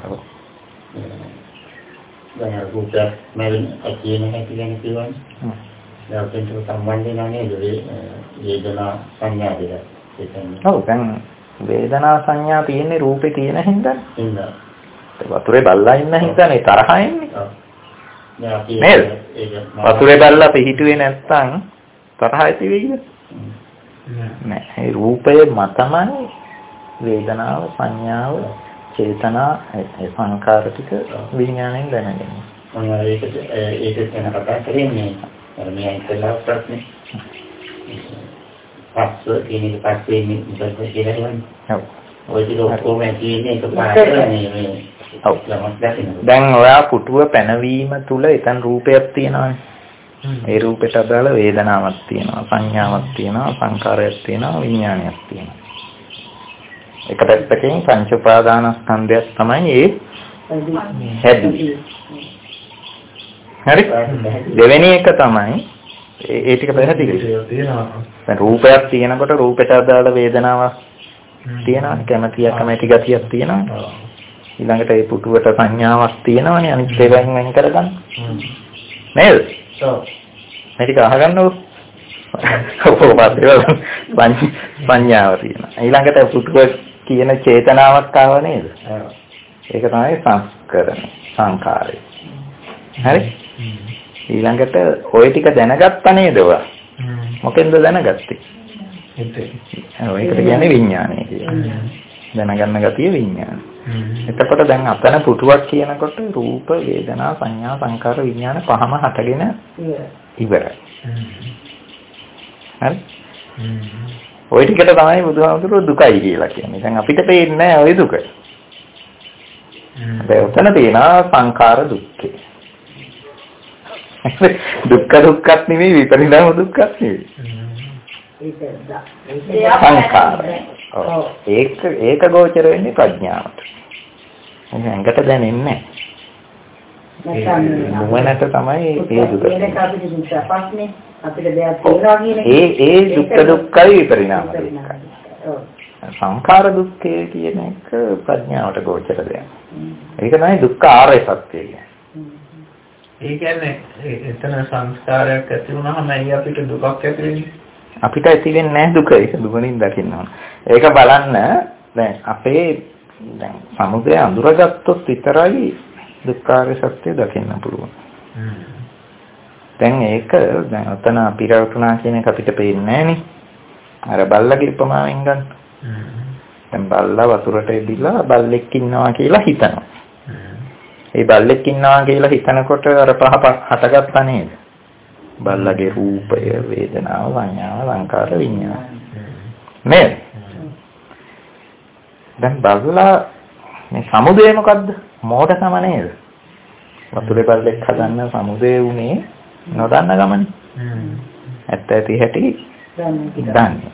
දැන් රූප මෙලන කියන හැටි ගැන කියවනේ. දැන් ඒක සම්බන්ධ නැහැ වේදනා සංඥා දෙක. ඔව් දැන් වේදනා සංඥා තියෙන්නේ රූපේ තියෙන හින්දා. හින්දා. වතුරේ බල්ලා ඉන්න හින්දානේ තරහ එන්නේ. ඔව්. නේද? වතුරේ බල්ලා පිහිටුවේ නැත්තම් තරහ ඇති වෙයිද? නෑ. ඒ රූපය මතමයි වේදනාව සංඥාව චේතනා ඒ සංකාර ටික විඥාණයෙන් දැනගන්නේ. මොනවා ඒකද ඒක ගැන කතා කරන්නේ අර මේ ඉතලා ප්‍රශ්නේ. පස්ස කියන්නේ පස්සේ මේ කියලා කියන්නේ. ඔව්. ඔය ටික කොහොමද කියන්නේ ඒක පාඩන්නේ මේ. ඔව්. දැන් ඔයා පුටුව පැනවීම තුල එතන රූපයක් තියෙනවානේ. ඒ රූපයට අදාළ වේදනාවක් තියෙනවා සංඥාවක් තියෙනවා සංකාරයක් තියෙනවා විඥානයක් තියෙනවා. එක පැත්තකින් පංච උපාදානස්කන්ධයක් තමයි ඒ හැදුවේ. හරි? දෙවෙනි එක තමයි ඒ ටික පැහැදිලිද? දැන් රූපයක් තියෙනකොට රූපයට අදාළ වේදනාවක් තියෙනවා කැමැතියක් කැමැති ගතියක් තියෙනවා. ඊළඟට ඒ පුටුවට සංඥාවක් තියෙනවානේ අනිත් ඒවායින් වෙන් කරගන්න. නේද? ඔව්. මේක අහගන්නකො. ඔව් සංඥාව තියෙනවා. ඊළඟට පුටුව කියන චේතනාවක් ආව නේද? ඒක තමයි සංස්කරණ සංකාරය. හරි? ඊළඟට ওই ටික දැනගත්තා නේද ඔයා? මොකෙන්ද දැනගත්තේ? හිතේ. ඔය එකට කියන්නේ විඥානය කියලා. දැනගන්න ගතිය විඥාන. එතකොට දැන් අතන පුටුවක් කියනකොට රූප වේදනා සංඥා සංකාර විඥාන පහම හටගෙන ඉවරයි. හරි? ওই ටිකට තමයි බුදුහාමුදුරුවෝ දුකයි කියලා කියන්නේ. දැන් අපිට පේන්නේ නැහැ ওই දුක. දැන් උතන තියෙනවා සංඛාර දුක්ඛේ. දුක්ඛ දුක්ඛත් නෙවෙයි විපරිණාම දුක්ඛත් නෙවෙයි. සංඛාර. ඒක ඒක ගෝචර වෙන්නේ ප්‍රඥාවට. ඇඟට දැනෙන්නේ නැහැ. නුවණට තමයි ඒ දුක. ඒ ඒ දුක් දුක්ඛයි විපරිණාම දුක්ඛයි. සංඛාර දුක්ඛය කියන එක ප්‍රඥාවට ගෝචර දෙයක්. ඒක තමයි දුක්ඛ ආර්ය සත්‍ය කියන්නේ. ඒ කියන්නේ එතන සංස්කාරයක් ඇති වුණාම ඇයි අපිට දුකක් ඇති වෙන්නේ? අපිට ඇති වෙන්නේ නැහැ දුක. ඒක දුකනින් දකින්න ඕන. ඒක බලන්න දැන් අපේ දැන් සමුදය අඳුරගත්තොත් විතරයි දුක්ඛාරය සත්‍ය දකින්න පුළුවන්. දැන් ඒක දැන් අතන පිරවටුනා කියන එක අපිට පේන්නේ නැහනේ. අර බල්ලගේ උපමාවෙන් ගන්න. දැන් බල්ලා වතුරට එදිලා බල්ලෙක් ඉන්නවා කියලා හිතනවා. ඒ බල්ලෙක් ඉන්නවා කියලා හිතනකොට අර පහ හටගත්තා නේද? බල්ලගේ රූපය, වේදනාව, සංඥාව, සංකාර, විඤ්ඤාණ. නේද? දැන් බල්ලා මේ සමුදය මොකද්ද? මෝඩකම නේද? වතුරේ බල්ලෙක් හදන්න සමුදය උනේ නොදන්න ගමනේ. ඇත්ත ඇති හැටි දන්නේ.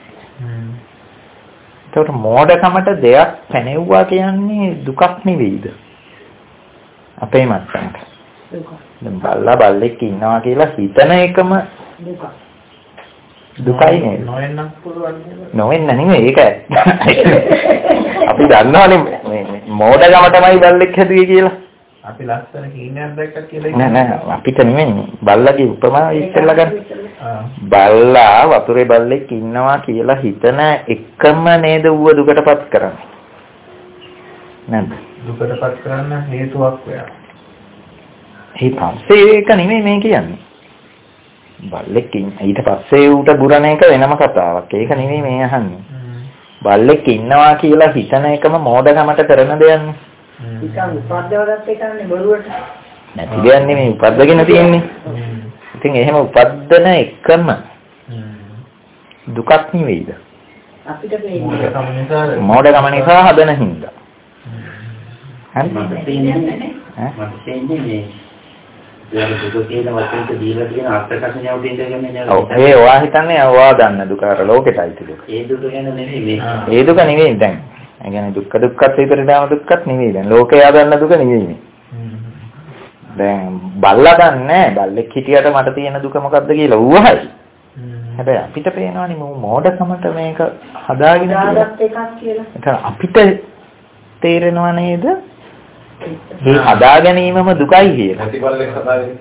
ඒකට මෝඩකමට දෙයක් පැනෙවුවා කියන්නේ දුකක් නෙවෙයිද? අපේ මත්තන්ට. දැන් බල්ලා බල්ලෙක් ඉන්නවා කියලා හිතන එකම දුක. දුකයි නේද? නොවෙන්න පුළුවන් නේද? නොවෙන්න නෙමෙයි ඒක. අපි දන්නවනේ මේ මෝඩකම තමයි බල්ලෙක් හැදුවේ කියලා. අපි ලස්සන කීනයක් දැක්කා කියලා නෑ නෑ අපිට නෙමෙයි බල්ලගේ උපමාව ඉස්සෙල්ලා ගන්න. බල්ලා වතුරේ බල්ලෙක් ඉන්නවා කියලා හිතන එකම නේද ඌව දුකටපත් කරන්නේ. නේද? දුකටපත් කරන්න හේතුවක් වෙනවා. ඒ පස්සේ ඒක නෙමෙයි මේ කියන්නේ. බල්ලෙක් ඊට පස්සේ ඌට බුරණ එක වෙනම කතාවක්. ඒක නෙමෙයි මේ අහන්නේ. බල්ලෙක් ඉන්නවා කියලා හිතන එකම මෝඩකමට කරන දෙයක්නේ. ඉතින් උපද්දවගත්ත එකනේ බොරුවට. නැති දෙයක් නෙමෙයි උපද්දගෙන තියෙන්නේ. ඉතින් එහෙම උපද්දන එකම දුකක් නෙවෙයිද? අපිට පේන්නේ මෝඩකම නිසා හදන හින්දා. හරි? මට තේන්නේ මට තේන්නේ මේ ඒ දුක කියන වචනට දීලා තියෙන අර්ථකථනය උදින්න ගන්නේ ඔව් ඒ ඔයා හිතන්නේ ඔයා දන්න දුක අර ලෝකෙටයි දුක. ඒ දුක ගැන නෙමෙයි මේ. ඒ දුක නෙවෙයි දැන්. ඒ කියන්නේ දුක්ඛ දුක්ඛත් විපරිණාම දුක්ඛත් නෙවෙයි දැන්. ලෝකයා දන්න දුක නෙවෙයි මේ. දැන් බල්ලා දන්නේ බල්ලෙක් හිටියට මට තියෙන දුක මොකද්ද කියලා ඌවයි. හැබැයි අපිට පේනවනේ මෝ මෝඩකමට මේක හදාගෙන දාගත් එකක් කියලා. ඒක අපිට තේරෙනව නේද? මේ හදා ගැනීමම දුකයි කියලා. නැති බල්ලෙක් හදාගෙන.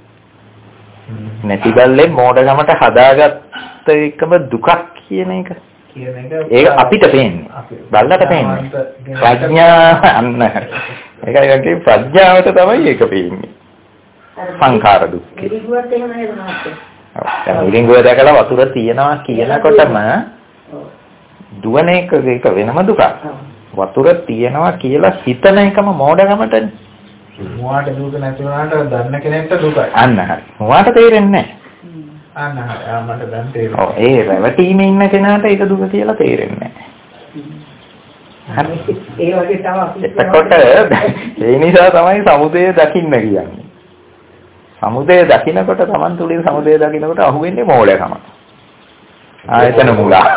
නැති බල්ලෙක් මෝඩකමට හදාගත්ත එකම දුකක් කියන එක. කියන එක ඒක අපිට පේන්නේ. බල්ලට පේන්නේ. ප්‍රඥා අන්න. ඒකයි වගේ ප්‍රඥාවට තමයි ඒක පේන්නේ. සංඛාර දුක්. ඉරිගුවත් එහෙම නේද මහත්තයා? ඔව්. ඉරිගුව දැකලා වතුර තියනවා කියනකොටම දුවන එක ඒක වෙනම දුකක්. වතුර තියනවා කියලා හිතන එකම මෝඩකමටනේ. මොවාට දුක නැති වුණාට දන්න කෙනෙක්ට දුකයි. අන්න හරි. මොවාට තේරෙන්නේ නැහැ. අන්න හරි. ආ මට දැන් තේරෙනවා. ඔව් ඒ රැවටීමේ ඉන්න කෙනාට ඒක දුක කියලා තේරෙන්නේ නැහැ. හරි. ඒ වගේ තමයි. එතකොට ඒ නිසා තමයි සමුදය දකින්න කියන්නේ. සමුදය දකින්නකොට Taman තුලින් සමුදය දකින්නකොට අහුවෙන්නේ මෝඩකම. ආයතන මුලා.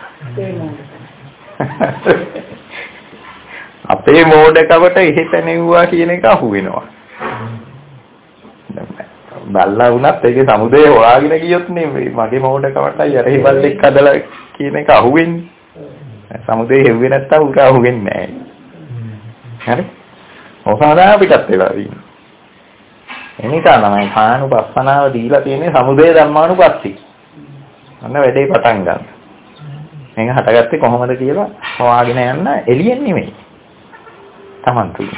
අපේ මෝඩකමට එහෙට නෙවුවා කියන එක අහුවෙනවා. බල්ලා වුණත් ඒකේ සමුදය හොයාගෙන ගියොත් නෙමෙයි මගේ මෝඩකමටයි අර හිබල්ලෙක් හදලා කියන එක අහුවෙන්නේ. සමුදය හෙව්වේ නැත්තම් උට අහුවෙන්නේ නැහැ. හරි? ඔසාදා අපිටත් වෙලා ඉන්නේ. එනිසා තමයි කානුපස්සනාව දීලා තියෙන්නේ සමුදය ධම්මානුපස්සී. අන්න වැඩේ පටන් ගන්න. මේක හටගත්තේ කොහොමද කියලා හොයාගෙන යන්න එළියෙන් නෙමෙයි. Taman තුලින්.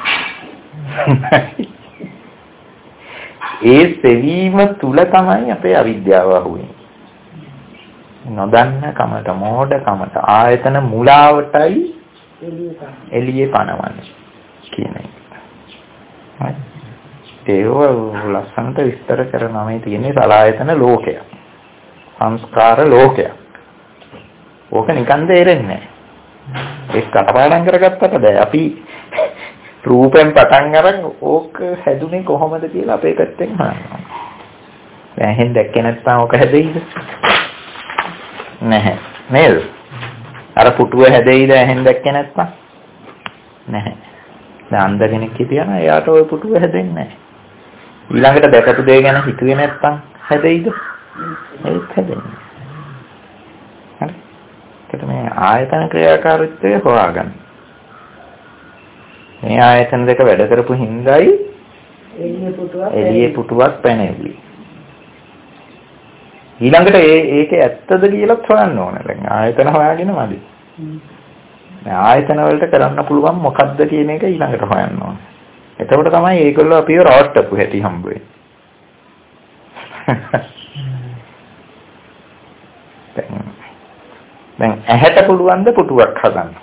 ඒ සෙවීම තුල තමයි අපේ අවිද්‍යාව අහුවෙන්නේ. නොදන්න කමට මෝඩකමට ආයතන මුලාවටයි එළියේ පනවන්නේ කියන එක. හරි. ඒව ලස්සනට විස්තර කරනවා මේ තියෙන්නේ සලආයතන ලෝකය. සංස්කාර ලෝකය. ඕක නිකන් තේරෙන්නේ නැහැ. ඒක කටපාඩම් කරගත්තට බෑ. අපි රූපෙන් පටන් අරන් ඕක හැදුනේ කොහොමද කියලා අපේ පැත්තෙන් අහනවා. දැන් හෙන් දැක්කේ නැත්නම් ඕක හැදෙයිද? නැහැ. නේද? අර පුටුව හැදෙයිද හෙන් දැක්කේ නැත්නම්? නැහැ. දැන් අන්ධ කෙනෙක් හිටියනම් එයාට ওই පුටුව හැදෙන්නේ නැහැ. ඊළඟට දැකපු දේ ගැන හිතුවේ නැත්තම් හැදෙයිද? ඒත් හැදෙන්නේ. හරි. ඒකට මේ ආයතන ක්‍රියාකාරීත්වය හොයාගන්න. මේ ආයතන දෙක වැඩ කරපු හිඳයි එළියේ පුටුවක් එළියේ පුටුවක් පැනෙවි. ඊළඟට ඒ ඒකේ ඇත්තද කියලාත් හොයන්න ඕනේ. දැන් ආයතන හොයාගෙන මදි. දැන් ආයතන වලට කරන්න පුළුවන් මොකක්ද කියන එක ඊළඟට හොයන්න ඕනේ. එතකොට තමයි ඒගොල්ලෝ අපිව රවට්ටපු හැටි හම්බ වෙන්නේ. දැන් ඇහැට පුළුවන් ද පුටුවක් හදන්න?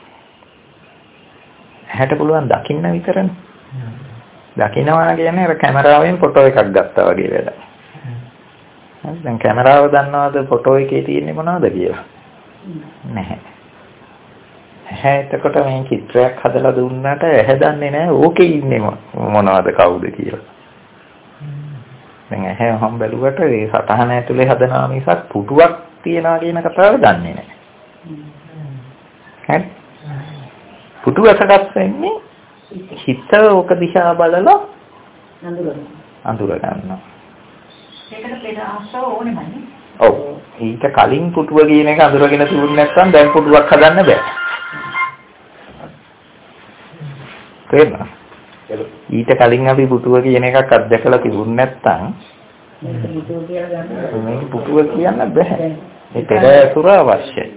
ඇහැට පුළුවන් දකින්න විතරනේ. දකින්නවා කියන්නේ අර කැමරාවෙන් ෆොටෝ එකක් ගත්තා වගේ වැඩක්. හරි දැන් කැමරාව දන්නවද ෆොටෝ එකේ තියෙන්නේ මොනවද කියලා? නැහැ. ඇහැ එතකොට මේ චිත්‍රයක් හදලා දුන්නාට ඇහැ දන්නේ නැහැ ඕකේ ඉන්නේ මොනවද කවුද කියලා. දැන් ඇහැ වහම් බැලුවට ඒ සතහන ඇතුලේ හදනවා මිසක් පුටුවක් තියනවා කියන කතාව දන්නේ නැහැ. හරි. පුටුව සකස් වෙන්නේ හිත ඕක දිහා බලලා අඳුර ගන්නවා. ඒකට පෙර ආසව ඕනෙමයි. ඔව්. ඊට කලින් පුටුව කියන එක අඳුරගෙන තිබුණ නැත්නම් දැන් පුටුවක් හදන්න බෑ. තේරුණා? ඊට කලින් අපි පුටුව කියන එකක් අත්දැකලා තිබුණ නැත්නම් පුටුව කියලා ගන්න. මේ පුටුව කියන්න බෑ. ඒ පෙර ඇසුර අවශ්‍යයි.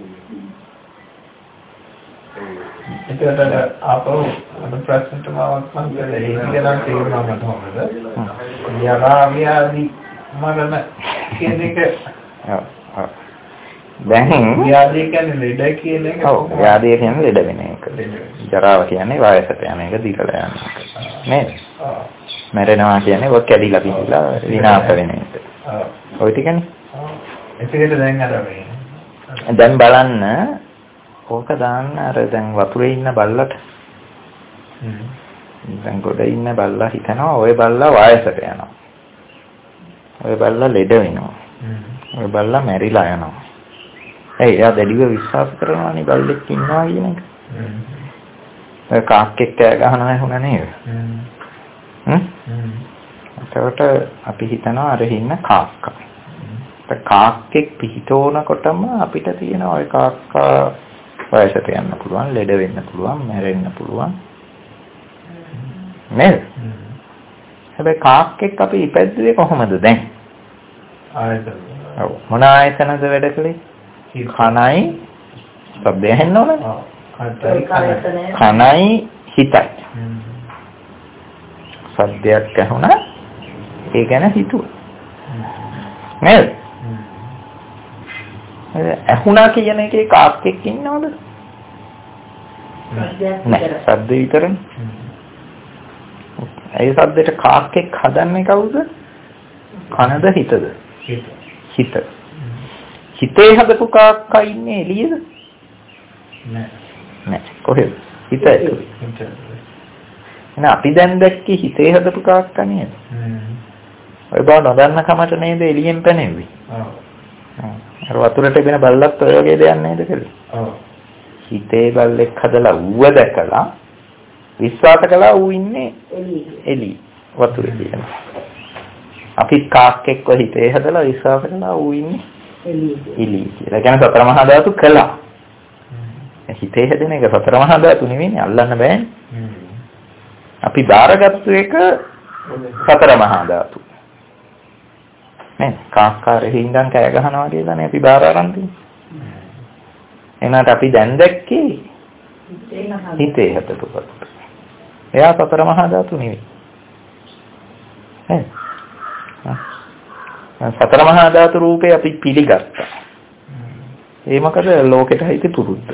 එතකොට අපෝ අද ප්‍රශ්නට මාවක් මම කියලා ඒක ගැන තේරුණා මට හොඳද? යරාවියාදී මරණ කියන එක ඔව් ඔව් දැන් ව්‍යාධිය කියන්නේ ලෙඩ කියන එක. ඔව් ව්‍යාධිය කියන්නේ ලෙඩ වෙන එක. ජරාව කියන්නේ වයසට යන එක දිගට යන එක. නේද? ඔව්. මැරෙනවා කියන්නේ ඔය කැඩිලා පිටිලා විනාශ වෙන එක. ඔව්. ඔය ටිකනේ. ඔව්. ඒකෙට දැන් අර මේ දැන් බලන්න ඕක දාන්න අර දැන් වතුරේ ඉන්න බල්ලට. හ්ම්. දැන් ගොඩ ඉන්න බල්ලා හිතනවා ඔය බල්ලා වයසට යනවා. ඔය බල්ලා ලෙඩ වෙනවා. හ්ම්. ඔය බල්ලා මැරිලා යනවා. ඒ එයා දෙලිව විශ්වාස කරනවානේ බල්ලෙක් ඉන්නවා කියන එක. හ්ම්. ඔය කාක්කෙක් කෑ ගහනවා වුණා නේද? හ්ම්. හ්ම්. හ්ම්. ඒකට අපි හිතනවා අර ඉන්න කාක්කා. ඒ කාක්කෙක් පිහිටෝනකොටම අපිට තියෙන ඔය කාක්කා වයසට යන්න පුළුවන්, ලෙඩ වෙන්න පුළුවන්, මැරෙන්න පුළුවන්. නේද? හැබැයි කාක්කෙක් අපි ඉපැද්දුවේ කොහොමද දැන්? ආයතන. ඔව්. මොන ආයතනද වැඩ කළේ? කනයි ශබ්දය ඇහෙන්න ඕනේ. ඔව්. කනයි හිතයි. ශබ්දයක් ඇහුණා ඒ ගැන හිතුවා. නේද? ඇහුණා කියන එකේ කාක්කෙක් ඉන්නවද? නැහැ. ශබ්ද විතරනේ. ඒ ශබ්දෙට කාක්කෙක් හදන්නේ කවුද? කනද හිතද? හිත. හිතේ හදපු කාක්කා ඉන්නේ එළියද? නැහැ. නැහැ. කොහෙද? හිත ඇතුලේ. එහෙනම් අපි දැන් දැක්කේ හිතේ හදපු කාක්කා නේද? හ්ම්. ඔය බව නොදන්න කමට නේද එළියෙන් පැනෙන්නේ? ඔව්. අර වතුරට එන බල්ලත් ඔය වගේ දෙයක් නේද කළේ? ඔව්. හිතේ බල්ලෙක් හදලා ඌව දැකලා විශ්වාස කළා ඌ ඉන්නේ එළිය. වතුරේ කියන. අපි කාක්කෙක්ව හිතේ හදලා විශ්වාස කළා ඌ ඉන්නේ එළිය. එළිය කියලා. ඒ කියන්නේ සතර මහා ධාතු කළා. හිතේ හැදෙන එක සතර මහා ධාතු නෙවෙයි අල්ලන්න බෑනේ. අපි බාරගත්තු එක සතර මහා ධාතු. නේ කාක්කාරේ ඉඳන් කෑ ගහනවා කියලානේ අපි බාර අරන් තියෙන්නේ. එහෙනම් අපි දැන් දැක්කේ හිතේ හදපු කොට. එයා සතර මහා ධාතු නෙවෙයි. නේ? සතර මහා ධාතු රූපේ අපි පිළිගත්තා. ඒ මොකද ලෝකෙට හිත පුරුද්ද.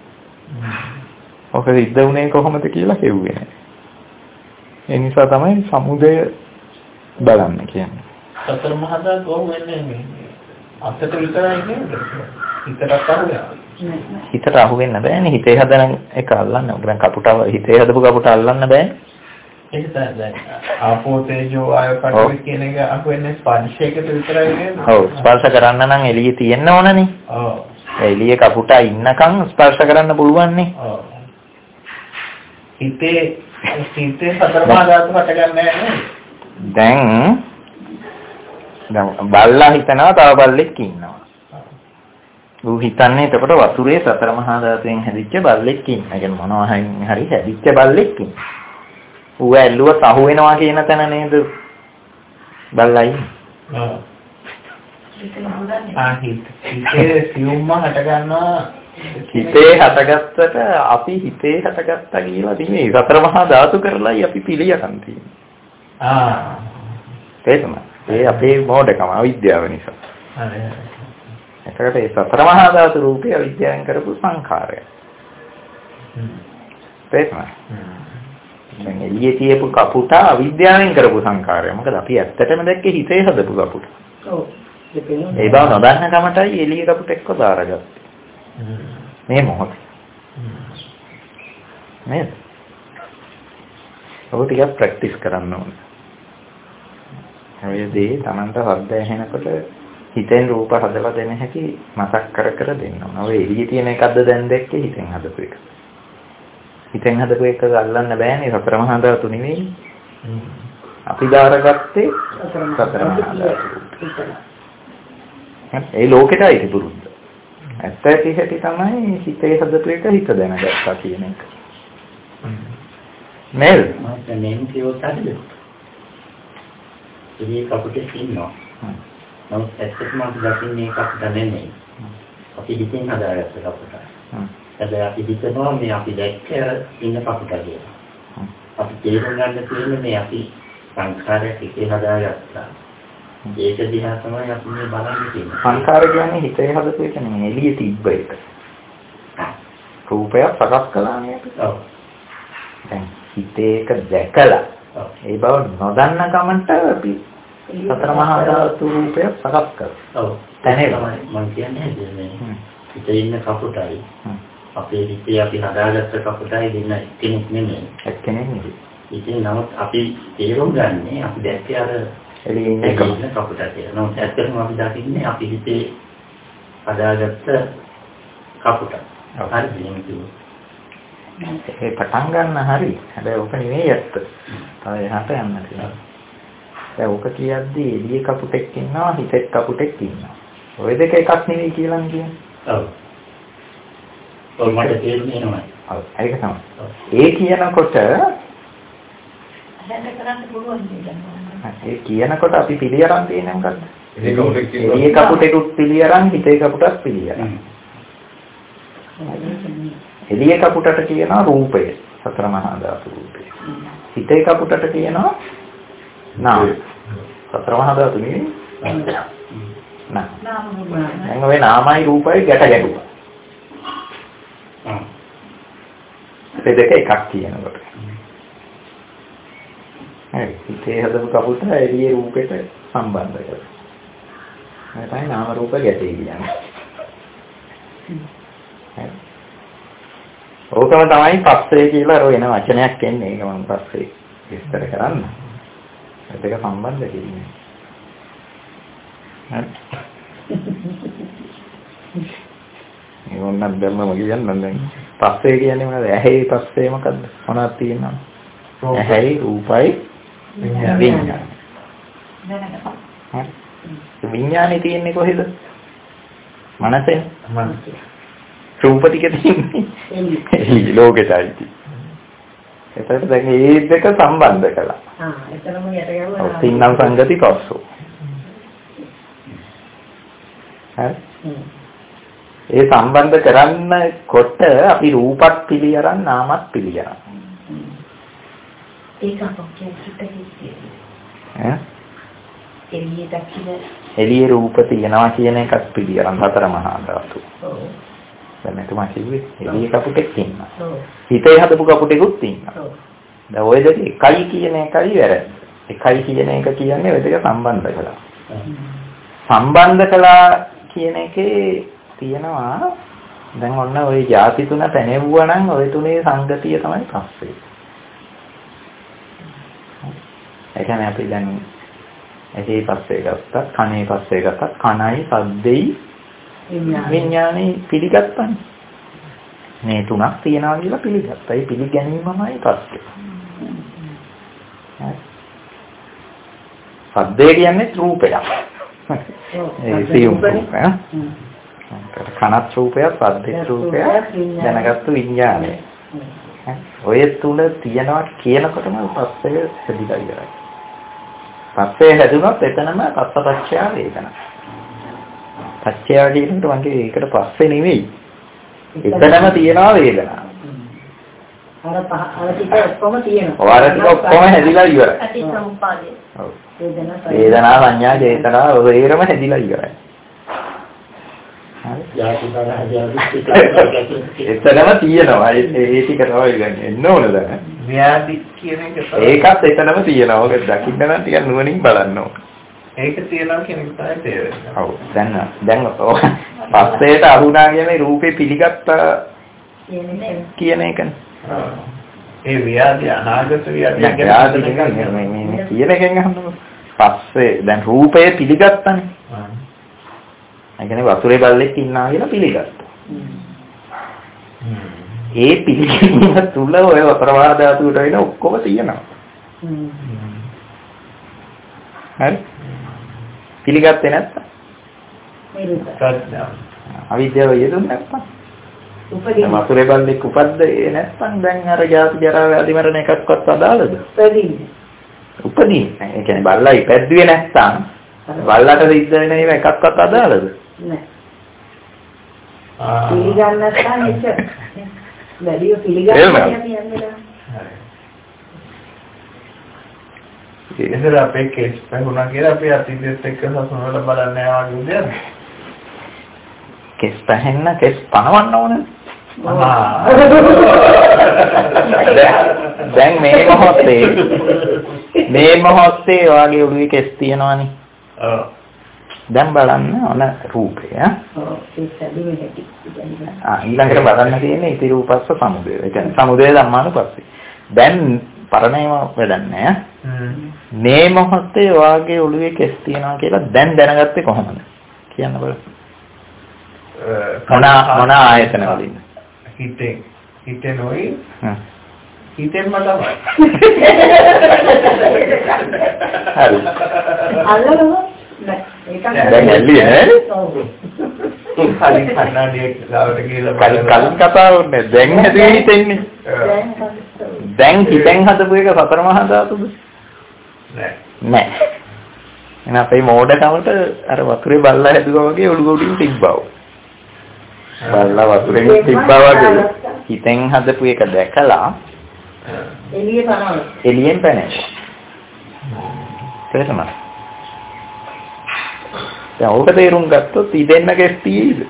ඔක සිද්ධ වුණේ කොහොමද කියලා කිව්වේ නෑ. ඒ නිසා තමයි සමුදය බලන්න කියන්නේ. සතර මහා ධාතු වෙන්නේ මේ අතට විතරයි නේද? හිතට අහුවෙනවා. හිතට අහුවෙන්න බෑනේ. හිතේ හදන එක අල්ලන්න. දැන් කපුටව හිතේ හදපු කපුට අල්ලන්න බෑනේ. ඒක තමයි දැන් ආපෝ තේජෝ ආයෝ කටුවේ කියන එක අහුවෙන්නේ ස්පර්ශයකට විතරයි නේද? ඔව් ස්පර්ශ කරන්න නම් එළියේ තියෙන්න ඕනනේ. ඔව්. එළියේ කපුටා ඉන්නකම් ස්පර්ශ කරන්න පුළුවන් නේ. ඔව්. හිතේ හිතේ සතර මහා ධාතු හට ගන්න නැහැ. දැන් දැන් බල්ලා හිතනවා තව බල්ලෙක් ඉන්නවා. ඌ හිතන්නේ එතකොට වතුරේ සතර මහා ධාතුවෙන් හැදිච්ච බල්ලෙක් ඉන්නවා. ඒ කියන්නේ මොනවා හරි හැදිච්ච බල්ලෙක් ඉන්නවා. ඌ ඇල්ලුවත් අහු වෙනවා කියන තැන නේද බල්ලා ඉන්නේ. ඔව්. ආ හිතේ සියුම්ම හට ගන්නවා. හිතේ හටගත්තට අපි හිතේ හටගත්තා කියලා නෙමෙයි සතර මහා ධාතු කරලායි අපි පිළියකන් තියෙන්නේ. ආ ඒක තමයි. ඒ අපේ මොඩකම අවිද්‍යාව නිසා. හරි. එතකොට ඒ සතර මහා ධාතු රූපේ අවිද්‍යාවෙන් කරපු සංඛාරය. ඒක තමයි. දැන් එළියේ තියපු කපුට අවිද්‍යාවෙන් කරපු සංඛාරය. මොකද අපි ඇත්තටම දැක්කේ හිතේ හදපු කපුට. ඔව්. ඒ බව නොදන්න කමටයි එළියේ කපුට එක්ක දාරගත්තේ. මේ මොහොතේ. නේද? ඔය ටික ප්‍රැක්ටිස් කරන්න ඕනේ. හැබැයි තමන්ට හද්ද ඇහෙනකොට හිතෙන් රූප හදලා දෙන හැටි මතක් කර කර දෙන්න ඕන. ඔය එළියේ තියෙන එකක්ද දැන් දැක්කේ හිතෙන් හදපු එක. හිතෙන් හදපු එක ගල්ලන්න බෑනේ සතර මහා ධාතු නෙවෙයි. අපි දාරගත්තේ සතර මහා ධාතු. ඒ ලෝකෙටයි තිබුරුද්ද. ඇත්ත ඇති හැටි තමයි හිතේ හදපු එක හිත දැනගත්තා කියන එක. නේද? මම මේන් කියවත් හරිද? ඉතින් කපුටේ ඉන්නවා. නමුත් ඇත්තටම අපි දකින්නේ කපුට නෙමෙයි. අපි හිතෙන් හදාගත්ත කපුට. හැබැයි අපි හිතනවා මේ අපි දැක්ක ඉන්න කපුට කියලා. අපි තේරුම් ගන්න තියෙන්නේ මේ අපි සංඛාරයක් එකේ හදාගත්තා. ඒක දිහා තමයි අපි මේ බලන්නේ තියෙන්නේ. සංඛාර කියන්නේ හිතේ හදපු එක නෙමෙයි එළියේ තිබ්බ එක. රූපයක් සකස් කළා නේද? ඔව්. දැන් හිතේ එක දැකලා ඒ බව නොදන්න කමන්ට අපි සතර මහා ධාතු රූපයක් සකස් කරනවා. ඔව්. තැනේ තමයි මම කියන්නේ මේ හිතේ ඉන්න කපුටයි අපේ හිතේ අපි හදාගත්ත කපුටයි දෙන්න කෙනෙක් නෙමෙයි. එක්කෙනෙක් නෙමෙයි. ඉතින් නමුත් අපි තේරුම් ගන්නේ අපි දැක්කේ අර එළියේ ඉන්න එක. ඉන්න කපුට කියලා. නමුත් ඇත්තටම අපි දකින්නේ අපි හිතේ හදාගත්ත කපුට. හරිද මේක? ඒ පටන් ගන්න හරි. හැබැයි ඔක නෙවෙයි ඇත්ත. තව එහාට යන්න තියෙනවා. දැන් ඔක කියද්දී එළියේ කපුටෙක් ඉන්නවා හිතේ කපුටෙක් ඉන්නවා. ඔය දෙක එකක් නෙවෙයි කියලා කියන්නේ. ඔව්. ඔය මට තේරුනේ නෑ. ඔව් ඒක තමයි. ඒ කියනකොට දැන් කරන්න පුළුවන් නේද? ඒ කියනකොට අපි පිළියරන් තියෙන මොකද්ද? එළියේ කපුටෙක් ඉන්නවා. එළියේ කපුටෙකුත් පිළියරන් හිතේ කපුටත් පිළියරන්. එළියේ කපුටට කියනවා රූපය. සතර මහා ධාතු රූපය. හිතේ කපුටට කියනවා නාම. සතර මහා ධාතු නෙවෙයි. නාම. දැන් ඔය නාමයි රූපයි ගැට ගැටුවා. ඒ දෙක එකක් කියනකොට. හරි. හිතේ හදපු කපුට එළියේ රූපෙට සම්බන්ධ කරලා. නැත්නම් නාම රූප ගැටේ කියන්නේ. හරි. ඕකම තමයි පස්සේ කියලා අර වෙන වචනයක් එන්නේ. ඒක මම පස්සේ විස්තර කරන්න. ඒ දෙක සම්බන්ධ කිරීම. හරි. ඒ වුණත් දැම්මම කියන්නම් දැන්. පස්සේ කියන්නේ මොනවද? ඇහි පස්සේ මොකද්ද? මොනවද තියෙනවද? ඇහි රූපයි විඥානයි. හරි. විඥානේ තියෙන්නේ කොහෙද? මනසේ. මනසේ. රූප ටික තියෙන්නේ එළිය ලෝකෙටයි. ඒකට දැන් මේ දෙක සම්බන්ධ කළා. ආ එතනම යට ගියම තින්නම් සංගති පස්සෝ. හරි. ඒ සම්බන්ධ කරන්නකොට අපි රූපත් පිළියරන් නාමත් පිළියරන්. ඒක අපෝකේ හිතේ. ඈ? එළියේ දකින්න එළියේ රූප තියනවා කියන එකත් පිළියරන් හතර මහා ධාතු. ඔව්. දැන් මම කිව්වේ එළියේ කපුටෙක් ඉන්නවා. ඔව්. හිතේ හදපු කපුටෙකුත් ඉන්නවා. ඔව්. දැන් ওই දෙක එකයි කියන එකයි වැරද්ද. එකයි කියන එක කියන්නේ ওই දෙක සම්බන්ධ කළා. සම්බන්ධ කළා කියන එකේ තියෙනවා දැන් ඔන්න ওই ಜಾති තුන පැනෙවුවා නම් ওই තුනේ සංගතිය තමයි පස්සේ. ඒ කියන්නේ අපි දැන් ඇහි පස්සේ ගත්තත් කනේ පස්සේ ගත්තත් කනයි සද්දෙයි විඥානේ පිළිගත්තානේ. මේ තුනක් තියනවා කියලා පිළිගත්තා. ඒ පිළිගැනීමමයි පස්සේ. සද්දේ කියන්නේ රූපයක්. ඒ සියුම් රූපය. කනත් රූපයක්, සද්දේ රූපයක්, දැනගත්තු විඥානය. ඔය තුල තියනවා කියනකොටම පස්සේ හැදිලා ඉවරයි. පස්සේ හැදුනොත් එතනම පස්සපච්චය වේදනා. පච්චය කියනකොට මගේ ඒකට පස්සේ නෙවෙයි. එතනම තියනවා වේදනාව. අර පහ අර ටික ඔක්කොම තියෙනවා. ඔය අර ටික ඔක්කොම හැදිලා ඉවරයි. අටි සම්පාදේ. ඔව්. වේදනා වේදනා සංඥා චේතනා ඔයරම හැදිලා ඉවරයි. එතනම තියෙනවා. ඒ ඒ ටික තමයි ගන්න. එන්න ඕන දැන්. ව්‍යාධි කියන එක ඒකත් එතනම තියෙනවා. ඔක දකින්න නම් ටිකක් නුවණින් බලන්න ඕන. ඒක තියෙනවා කියන එක තමයි තේරෙන්නේ. ඔව්. දැන් දැන් පස්සේට අහුණා කියන්නේ රූපේ පිළිගත්තා කියන එකනේ. ඒ ව්‍යාධි අනාගත ව්‍යාධි ව්‍යාධි කියන්නේ මේ මේ කියන එකෙන් අහන්නකො. පස්සේ දැන් රූපය පිළිගත්තානේ. ඒ කියන්නේ වතුරේ බල්ලෙක් ඉන්නවා කියලා පිළිගත්තා. ඒ පිළිගැනීම තුල ඔය වතරවා ධාතුවට වෙන ඔක්කොම තියෙනවා. හරි? පිළිගත්තේ නැත්තම්? ප්‍රඥාව. අවිද්‍යාව යෙදුන්නේ නැත්තම්? උපදින වතුරේ බල්ලෙක් උපද්දේ නැත්තම් දැන් අර ජාති ජරා ව්‍යාධි මරණ එකක්වත් අදාළද? උපදින. උපදින. ඒ කියන්නේ බල්ලා ඉපැද්දුවේ නැත්තම් බල්ලාට සිද්ධ වෙන ඒවා එකක්වත් අදාළද? නෑ. ආ. පිළිගන්න නැත්නම් එච්චර. වැඩිය පිළිගන්න කියන්නේ. ඉතින් අපේ කේස් පහුණා කියලා අපි අතීතෙත් එක්ක සසුන වල බලන්නේ ආවගේ උදේද? කේස් පහෙන්න කේස් පනවන්න ඕනේ. දැන් මේ මොහොතේ මේ මොහොතේ වාගේ ඔළුවේ කේස් තියනවනේ. ඔව්. දැන් බලන්න ඕන රූපය. ඔව් ඒක සැදී වෙටි. ආ ඊළඟට බලන්න තියෙන්නේ ඉති රූපස්ස සමුදය. ඒ කියන්නේ සමුදය ධම්මානුපස්සී. දැන් පරණේම වැඩන්නේ. මේ මොහොතේ වාගේ ඔළුවේ කෙස් තියනවා කියලා දැන් දැනගත්තේ කොහොමද? කියන්න බලන්න. මොන මොන ආයතන වලින්? හිතෙන්. හිතෙන් ඔයි. හ්ම්. හිතෙන්ම තමයි. හරි. අල්ලනවා. නෑ. ඒක දැන් ඇල්ලියේ නෑ? ඔව්. කලින් කන්නාඩියේ ගාවට ගිහලා කලින් කලින් කතාව වුණේ දැන් හැදුවේ හිතෙන්නේ. දැන් හිතෙන් හදපු එක සතර මහා ධාතුද? නෑ. නෑ. එහෙනම් අපේ මෝඩකමට අර වතුරේ බල්ලා හැදුවා වගේ ඔළුව උඩින් තිබ්බව. බල්ලා වතුරෙන් තිබ්බා වගේ හිතෙන් හදපු එක දැකලා එළියේ පනවන. එළියෙන් පැනනවා. තේරුණා? දැන් ඕක තේරුම් ගත්තොත් ඉදෙන්න ගෙස්තියිද?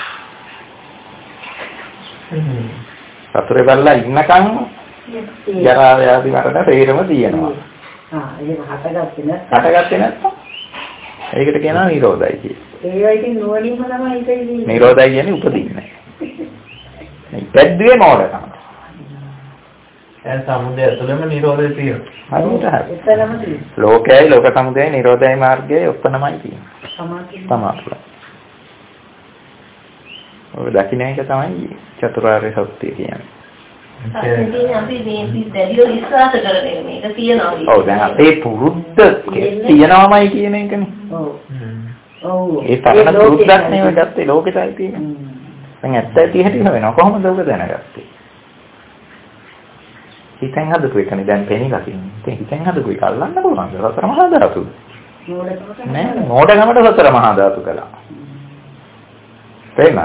වතුරේ බල්ලා ඉන්නකන් ජරා ව්‍යාධි මරණ තේරම තියෙනවා. ආ ඒක හටගත්තේ නැත්නම් හටගත්තේ නැත්නම් ඒකට කියනවා නිරෝධයි කියලා. ඒවා ඉතින් නුවණින්ම තමයි ඉතින් නිරෝධයි කියන්නේ උපදින්නේ. මේ පැද්දුවේ මොඩකම. දැන් සමුදය ඇතුළෙම නිරෝධය තියෙනවා. හරියට හරි. එතනම තියෙනවා. ලෝකයයි ලෝක සමුදයයි නිරෝධයයි මාර්ගයයි ඔක්කොමයි තියෙන්නේ. සමාධිය. සමාප්ත. ඔය දකින්න එක තමයි චතුරාර්ය සත්‍ය කියන්නේ. ඒ අපි මේ පිටදලිය විශ්වාස කරගෙන මේක තියනවා. ඔව් දැන් අපේ පුරුද්ද තියනවාමයි කියන එකනේ. ඔව්. ඔව්. ඒ තරණ පුරුද්දක් නේ ඔය ගත්තේ ලෝකෙටයි තියෙන්නේ. දැන් ඇත්ත ඇති හැටි වෙනවා. කොහොමද ඔබ දැනගත්තේ? හිතෙන් හදපු එකනේ දැන් පෙනීලා තියෙන්නේ. ඉතින් හිතෙන් හදපු එක අල්ලන්න පුළුවන්ද? සතර මහා ධාතු. නෑ නෝඩගමට සතර මහා ධාතු කළා. තේරුණා?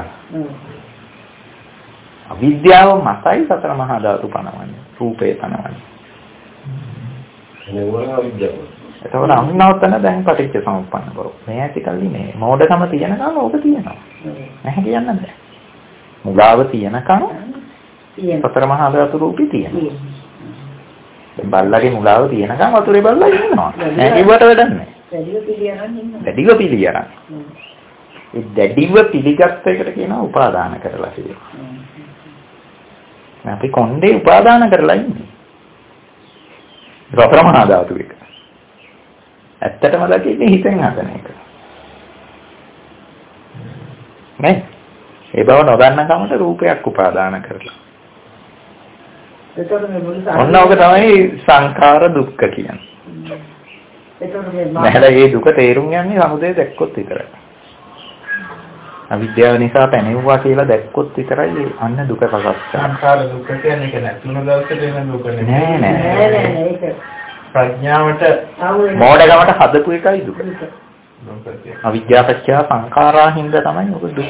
අවිද්‍යාව මතයි සතර මහා ධාතු පනවන්නේ. රූපේ පනවන්නේ. එනේ වල අවිද්‍යාව. එතකොට අන්නවතන දැන් පටිච්ච සමුප්පන්න බව. මේ ඇති කල්ලි මේ මෝඩකම තියනකම් ඕක තියෙනවා. නැහැ කියන්න බෑ. මුලාව තියනකම් සතර මහා ධාතු රූපී තියෙනවා. දැන් බල්ලගේ මුලාව තියනකම් වතුරේ බල්ලා ඉන්නවා. නැහැ කිව්වට වැඩක් නැහැ. දැඩිව පිළියරන් ඉන්නවා. දැඩිව පිළියරන්. ඒ දැඩිව පිළිගත් එකට කියනවා උපාදාන කරලා කියලා. අපි කොණ්ඩේ උපාදාන කරලා ඉන්නේ. සතර මහා ධාතු එක. ඇත්තටම දකින්නේ හිතෙන් හදන එක. නේ? ඒ බව නොදන්න කමට රූපයක් උපාදාන කරලා. ඔන්න ඔක තමයි සංඛාර දුක්ඛ කියන්නේ. නැහැලා මේ දුක තේරුම් ගන්නේ සමුදය දැක්කොත් විතරයි. අවිද්‍යාව නිසා පැනෙවුවා කියලා දැක්කොත් විතරයි අන්න දුක සකස් සංඛාර දුක්ඛ කියන්නේ ඒක නැතුණු දවසට එන දුක නෑ නෑ නෑ නෑ ඒක ප්‍රඥාවට මෝඩකමට හදපු එකයි දුක. අවිද්‍යාව පත්‍ය සංඛාරා හින්දා තමයි ඔක දුක.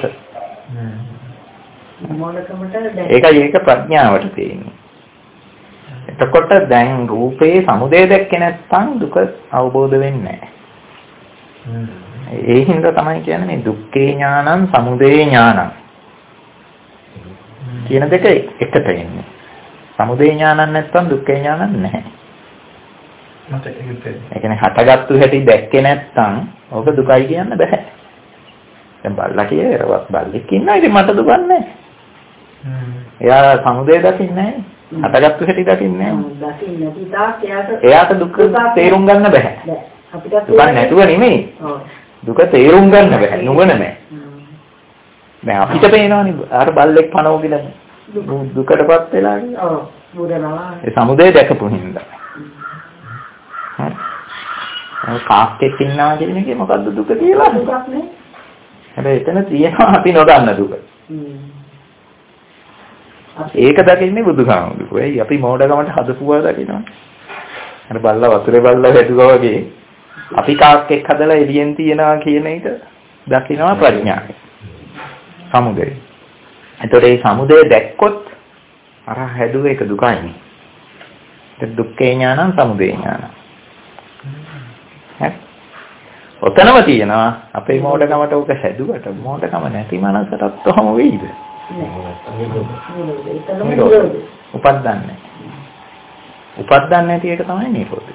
ඒකයි ඒක ප්‍රඥාවට තියෙන්නේ. එතකොට දැන් රූපේ සමුදය දැක්කේ නැත්නම් දුක අවබෝධ වෙන්නේ නැහැ. ඒ හින්දා තමයි කියන්නේ මේ දුක්ඛේ ඥානං සමුදය ඥානං කියන දෙක එකට එන්නේ. සමුදය ඥානං නැත්නම් දුක්ඛේ ඥානං නැහැ. මට ඒක ඒ කියන්නේ හටගත්තු හැටි දැක්කේ නැත්නම් ඕක දුකයි කියන්න බෑ. දැන් බල්ලා කියේවත් බල්ලෙක් ඉන්නා ඉතින් මට දුකක් නැහැ. එයා සමුදය දකින්නේ නැහැ. හටගත්තු හැටි දකින්නේ නැහැ. දකින්න නැති තාක් එයාට එයාට දුක තේරුම් ගන්න බෑ. අපිට දුක නැතුව නෙමෙයි. දුක තේරුම් ගන්න බෑ. නුවණ නැහැ. දැන් අපිට පේනවනේ අර බල්ලෙක් පනවගෙන දුකටපත් වෙලා නේ. ඔව්. බුදනවා. ඒ සමුදය දැකපු හින්දා. හරි. කාක්කෙක් ඉන්නවා කියන එකේ මොකද්ද දුක කියලා? දුකක් නේ. හැබැයි එතන තියෙනවා අපි නොදන්න දුක. ඒක දකින්නේ බුදුහාමුදුරුවෝ. එයි අපි මෝඩකමට හදපුවා දකිනවා. අර බල්ලා වතුරේ බල්ලා වැදුවා වගේ අපි කාක්කෙක් හදලා එළියෙන් තියනවා කියන එක දකිනවා ප්‍රඥාවෙන්. සමුදය. එතකොට මේ සමුදය දැක්කොත් අර හැදුව එක දුකයිනේ. ඒක දුක්ඛේ ඥානං සමුදය ඥානං. හරි. ඔතනම තියෙනවා අපේ මෝඩකමට උක හැදුවට මෝඩකම නැති මනසටත් කොහොම වෙයිද? උපද්දන්නේ. උපද්දන්නේ නැති එක තමයි නිරෝධය.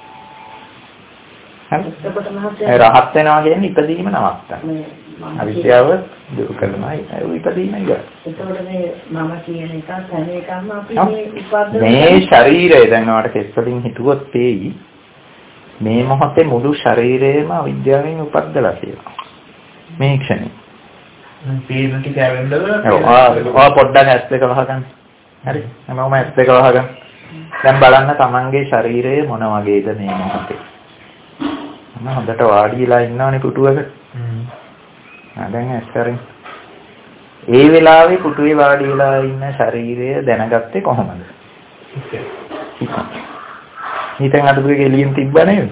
හරි. රහත් වෙනවා කියන්නේ ඉපදීම නවත්තන. අවිද්‍යාව දුරු කරනවා. ඒ ඉපදීම ඉවරයි. එතකොට මේ මම කියන එක තන එකම අපි මේ උපද්දන මේ ශරීරය දැන් ඔයාලට කෙස් වලින් හිතුවොත් තේයි මේ මොහොතේ මුළු ශරීරයම අවිද්‍යාවෙන් උපද්දලා තියෙනවා. මේ ක්ෂණේ. පීන ටික ඇවෙන්නද? ඔව් ආ පොඩ්ඩක් ඇස් දෙක වහගන්න. හරි. මම ඇස් දෙක වහගන්න. දැන් බලන්න තමන්ගේ ශරීරය මොන වගේද මේ මොහොතේ. මම හොඳට වාඩිලා ඉන්නවනේ පුටුවක. හ්ම්. ආ දැන් ඇස් කරේ. ඒ වෙලාවේ පුටුවේ වාඩිලා ඉන්න ශරීරය දැනගත්තේ කොහොමද? හිතෙන් අදුගේ එළියෙන් තිබ්බ නේද?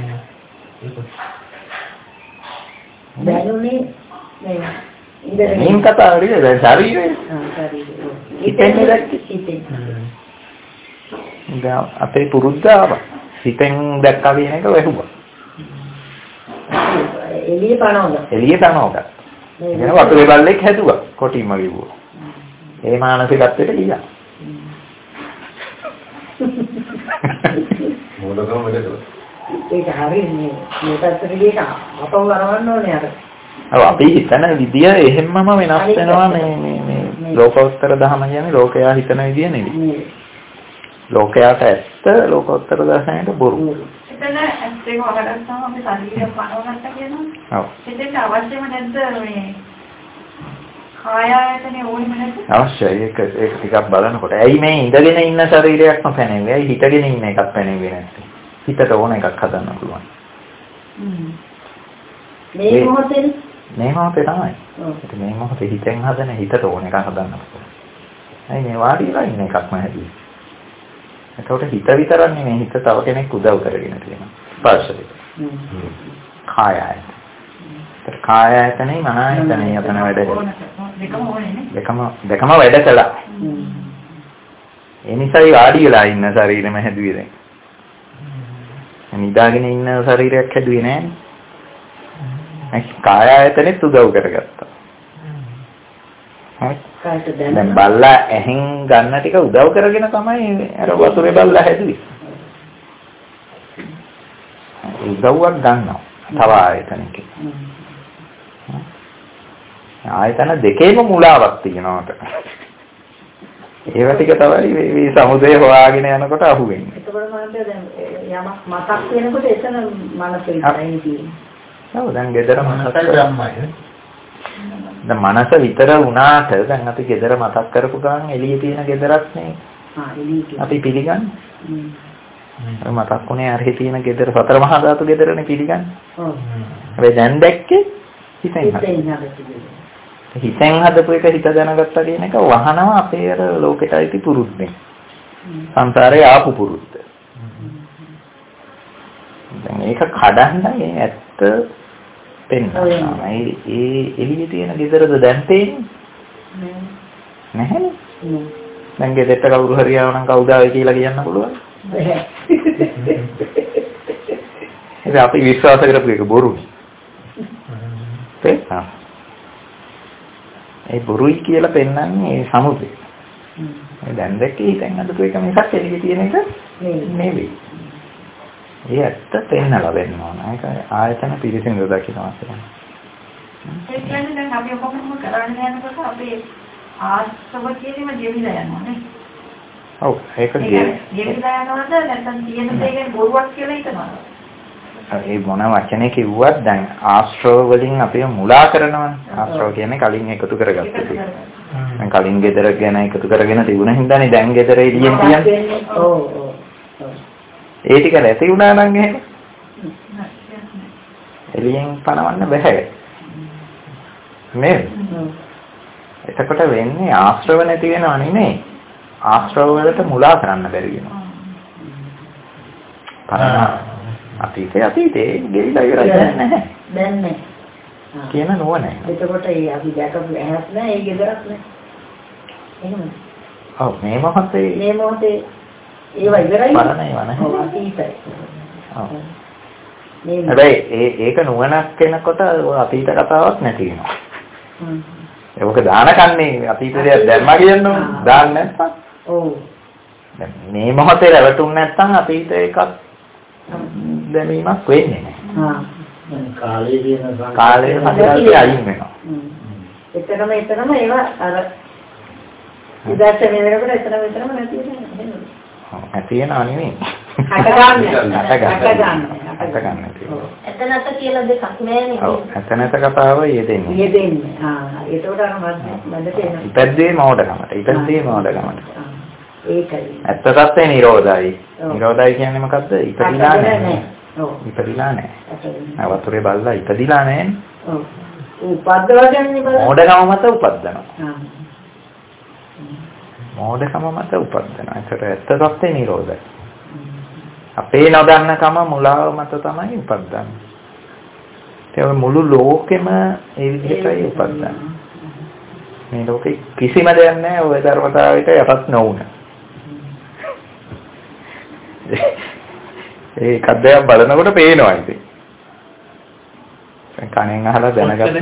දැනුනේ මේ ඉතින් කතා කරේ දැන් ශරීරය. ආ ශරීරය. හිතෙන් දැක්කේ. හිතෙන්. දැන් අපේ පුරුද්ද ආවා. හිතෙන් දැක්කා කියන එක වැහුවා. එළිය පනවගත්තා. එළිය පනවගත්තා. එන වතුරේ බල්ලෙක් හැදුවා. කොටින්ම කිව්වා. ඒ මානසිකත්වයට ගියා. මොනකම වැඩද? ඒක හරියන්නේ මේ පැත්තට ගියක අපව ගලවන්න ඕනේ අර. ඔව් අපි හිතන විදිය එහෙම්මම වෙනස් වෙනවා මේ මේ මේ ලෝකෝත්තර ධර්ම කියන්නේ ලෝකයා හිතන විදිය නෙවෙයි. ලෝකයාට ඇත්ත ලෝකෝත්තර දර්ශනයට බොරු. එතන ඇත්ත ඒක වහගත්තාම අපි ශරීරය පනවගත්තා කියනවා. ඔව්. ඒකට අවශ්‍යම නැද්ද මේ කාය ආයතනේ ඕනෙම නැද්ද? අවශ්‍යයි. ඒක ඒක ටිකක් බලනකොට. ඇයි මේ ඉඳගෙන ඉන්න ශරීරයක්ම පැනෙන්නේ? ඇයි හිටගෙන ඉන්න එකක් පැනෙන්නේ නැත්තේ? හිතට ඕන එකක් හදන්න පුළුවන්. හ්ම්. මේ මොහොතේ මේ මොහොතේ තමයි. ඒක මේ මොහොතේ හිතෙන් හදන හිතට ඕන එකක් හදන්න පුළුවන්. ඇයි මේ වාඩිලා ඉන්න එකක්ම හැදුවේ? එතකොට හිත විතරක් නෙමෙයි හිත තව කෙනෙක් උදව් කරගෙන තියෙනවා. ස්පර්ශය. හ්ම්. කාය ආයතන. ඒක කාය ආයතනේ මන ආයතනේ යතන වැඩ කරනවා. දෙකම ඕනේ දෙකම දෙකම වැඩ කළා. ඒ නිසායි වාඩි වෙලා ඉන්න ශරීරෙම හැදුවේ දැන්. නිදාගෙන ඉන්න ශරීරයක් හැදුවේ නෑනේ. කාය ආයතනෙත් උදව් කරගත්තා. හරි. දැන් බල්ලා ඇහෙන් ගන්න ටික උදව් කරගෙන තමයි අර වතුරේ බල්ලා හැදුවේ. උදව්වක් ගන්නවා. තව ආයතනකින්. ආයතන දෙකේම මුලාවක් තියෙනවාට. ඒව ටික තමයි මේ සමුදය හොයාගෙන යනකොට අහුවෙන්නේ. එතකොට මම දැන් යමක් මතක් වෙනකොට එතන මනස විතරයි තියෙන්නේ. ඔව් දැන් gedara මනස ධම්මයි. දැන් මනස විතර වුණාට දැන් අපි gedara මතක් කරපු ගමන් එළියේ තියෙන gedarak නේ ආ එළියට. අපි පිළිගන්නේ. හ්ම්. මතක් වුණේ අර හිතේන ගෙදර සතර මහා ධාතු ගෙදරනේ පිළිගන්නේ. ඔව්. හැබැයි දැන් දැක්කේ හිතෙන් හිතෙන් හදපු. හදපු. හිතෙන් හදපු එක හිත දැනගත්තා කියන එක වහනවා අපේ අර ලෝකෙට ඇති පුරුද්දෙන්. සංසාරේ ආපු පුරුද්ද. දැන් ඒක කඩන්න ඒ ඇත්ත පෙන්වනවා. ඒ ඒ එළියේ තියෙන ගෙදරද දැන් තේන්නේ? නැහැ. දැන් ගෙදරට කවුරු හරි ආව නම් කවුද ආවේ කියලා කියන්න පුළුවන්. ඒක අපි විශ්වාස කරපු එක බොරුයි. ඒ ඒ බොරුයි කියලා පෙන්වන්නේ ඒ සමුදේ. ඒ දැන් දැක්කේ හිතෙන් අදපු එක මිසක් එළියේ තියෙන එක නෙවෙයි. ඒ ඇත්ත පෙන්නලා වෙන්න ඕන. ඒක ආයතන පිළිසිඳ දකින්නවා කියන්නේ. ඒ කියන්නේ දැන් අපි ඔක්කොම කරන්නේ යනකොට අපේ ආස්තව කියනම දෙවිලා යනවා නේ. ඔව් ඒක දෙවිලා යනවද නැත්නම් තියෙන දෙයකින් බොරුවක් කියලා හිතනවා. ඒ මොන වචනේ කිව්වත් දැන් ආශ්‍රව වලින් අපි මුලා කරනවා. ආශ්‍රව කියන්නේ කලින් එකතු කරගත්ත දේ. දැන් කලින් ගෙදර ගැන එකතු කරගෙන තිබුණ හින්දානේ දැන් ගෙදර එළියෙන් තියන්නේ. ඔව් ඔව්. ඒ ටික නැති වුණා නම් එහෙම එළියෙන් පනවන්න බෑ. නේද? එතකොට වෙන්නේ ආශ්‍රව නැති වෙනව නෙමෙයි. ආශ්‍රව වලට මුලා කරන්න බැරි වෙනවා. පරණ අතීතේ අතීතේ ගෙවිලා ඉවරයි නැහැ. දැන් නැහැ. කියන නුවණ. එතකොට ඒ අපි දැකපු ඇහක් නැහැ, ඒ ගෙදරක් නැහැ. එහෙමද? ඔව් මේ මොහොතේ මේ මොහොතේ ඒවා ඉවරයි. පරණ ඒවා නැහැ. ඔව් අතීතයි. ඔව්. හැබැයි ඒ ඒක නුවණක් කෙනකොට අතීත කතාවක් නැති වෙනවා. හ්ම්. ඒක දානකන්නේ අතීතයට දැම්මා කියන්නේ දාන්න නැත්නම්. ඔව්. දැන් මේ මොහොතේ රැවටුනේ නැත්නම් අතීත එකක් දැමීමක් වෙන්නේ නැහැ. හා. කාලේ කියන කාලේ හදලා අයින් වෙනවා. එතරම් එතරම් ඒවා අර ඉදාට වෙනකොට එතරම් එතරම් නැති වෙනවා. ඇති වෙනව නෙමෙයි. හට ගන්න. හට ගන්න. හට ගන්න. එතන අත කියලා දෙකක් නෑනේ. ඔව් එතනත කතාව යෙදෙන්නේ. යෙදෙන්නේ. ආ ඒකට අර මැදට එනවා. ඉපැද්දේ මෝඩකමට. ඉපැද්දේ මෝඩකමට. ඒකයි. ඇත්ත තත්ත්වේ නිරෝධයි. නිරෝධයි කියන්නේ මොකද්ද? ඉපදිලා නැහැ. ඔව්. ඉපදිලා නැහැ. වතුරේ බල්ලා ඉපදිලා නැහැ. ඔව්. උපද්දවගන්නේ බලන්න. මෝඩකම මත උපද්දනවා. ආ. මෝඩකම මත උපද්දනවා. ඒකට ඇත්ත තත්ත්වේ නිරෝධයි. අපේ නොදන්නකම මුලාව මත තමයි උපද්දන්නේ. ඒ මුළු ලෝකෙම ඒ විදිහටයි උපද්දන්නේ. මේ ලෝකේ කිසිම දෙයක් නැහැ ඔය ධර්මතාවයට යටත් නොවුන. ඒක අධ්‍යයන බලනකොට පේනවා ඉතින්. දැන් කණෙන් අහලා දැනගත්තු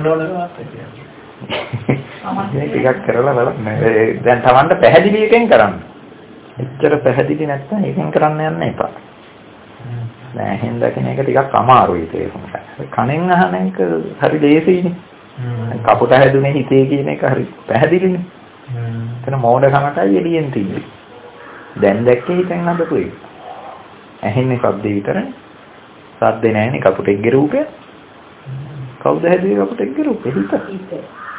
මේ ටිකක් කරලා බලන්න. දැන් Tamanට පැහැදිලි එකෙන් කරන්න. එච්චර පැහැදිලි නැත්නම් ඒකෙන් කරන්න යන්න එපා. නෑ හින්දා කියන එක ටිකක් අමාරුයි තේරුම් ගන්න. කණෙන් අහන එක හරි ලේසියිනේ. කපුට හැදුනේ හිතේ කියන එක හරි පැහැදිලිනේ. එතන මෝඩකමටයි එළියෙන් තිබ්බේ. දැන් දැක්කේ හිතෙන් හදපු එක. ඇහෙන්නේ ශබ්දේ විතරනේ. ශබ්දේ නැහැනේ කපුටෙක්ගේ රූපය. කවුද හැදුවේ කපුටෙක්ගේ රූපේ? හිත.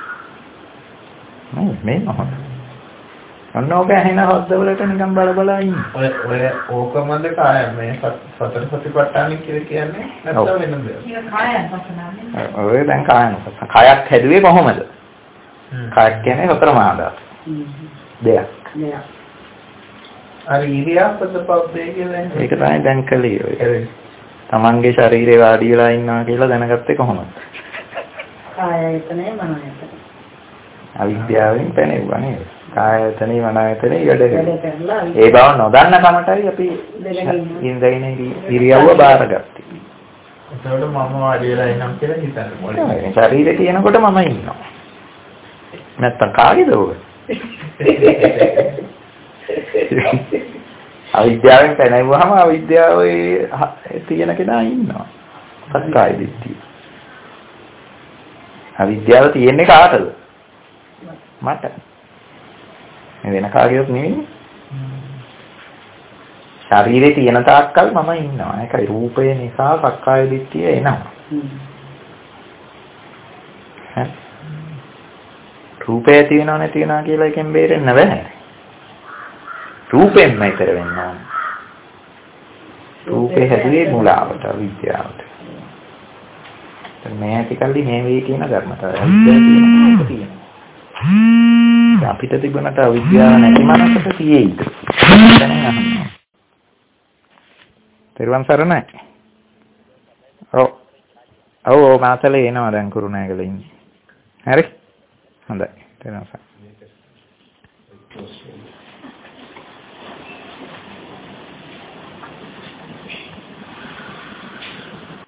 නෑ මේ මොහොත. අන්නෝක ඇහෙන හොද්ද වලට නිකන් බල බල ඉන්නේ. ඔය ඔය ඕකමද කාය මේ සතර සතිපට්ඨාන කියලා කියන්නේ නැත්නම් වෙනද? ඒක කායයන් පස්සනානේ. ඔය දැන් කායන පස්සන. කයක් හැදුවේ කොහොමද? කයක් කියන්නේ සතර මහා ධාතු. දෙයක්. දෙයක්. අර ඉරියාපත පබ්බේ කියලා ඒක තමයි දැන් කලේ ඔය. තමන්ගේ ශරීරේ වාඩි වෙලා ඉන්නවා කියලා දැනගත්තේ කොහොමද? කායයතනේ මනෝයතනේ. අවිද්‍යාවෙන් පැනෙවුවා නේද? කායයතනේ මනෝයතනේ වැඩ කරලා ඒ බව නොදන්න කමටයි අපි ඉඳගෙන ඉරියව්ව බාරගත්තේ. ඒතකොට මම වාඩි වෙලා ඉන්නම් කියලා හිතන්න ඕනේ. ශරීරේ තියෙනකොට මම ඉන්නවා. නැත්තම් කාගේද ඔය? අවිද්‍යාවෙන් පැනෙවුවාම අවිද්‍යාවේ තියෙන කෙනා ඉන්නවා. සක්කාය දිට්ඨිය. අවිද්‍යාව තියෙන්නේ කාටද? මට. මේ වෙන කාගේවත් නෙවෙයි. ශරීරේ තියෙන තාක්කල් මම ඉන්නවා. ඒකයි රූපය නිසා සක්කාය දිට්ඨිය එනවා. රූපය තියෙනව නැති වෙනවා කියලා එකෙන් බේරෙන්න බෑ. රූපෙන්ම ඊතර වෙන්න ඕන. රූපේ හැදුවේ මුලාවට විද්‍යාවට. මේ ඇතිකල්ලි මේ වේ කියන ධර්මතාවය විද්‍යාව තියෙනවා. අපිට තිබුණට අවිද්‍යාව නැති මනසට තියෙයිද? දැන් අහන්න. පෙරවන් සරණයි. ඔව්. ඔව් මාතලේ එනවා දැන් කුරුණෑගල ඉන්නේ. හරි. හොඳයි. පෙරවන් සරණයි.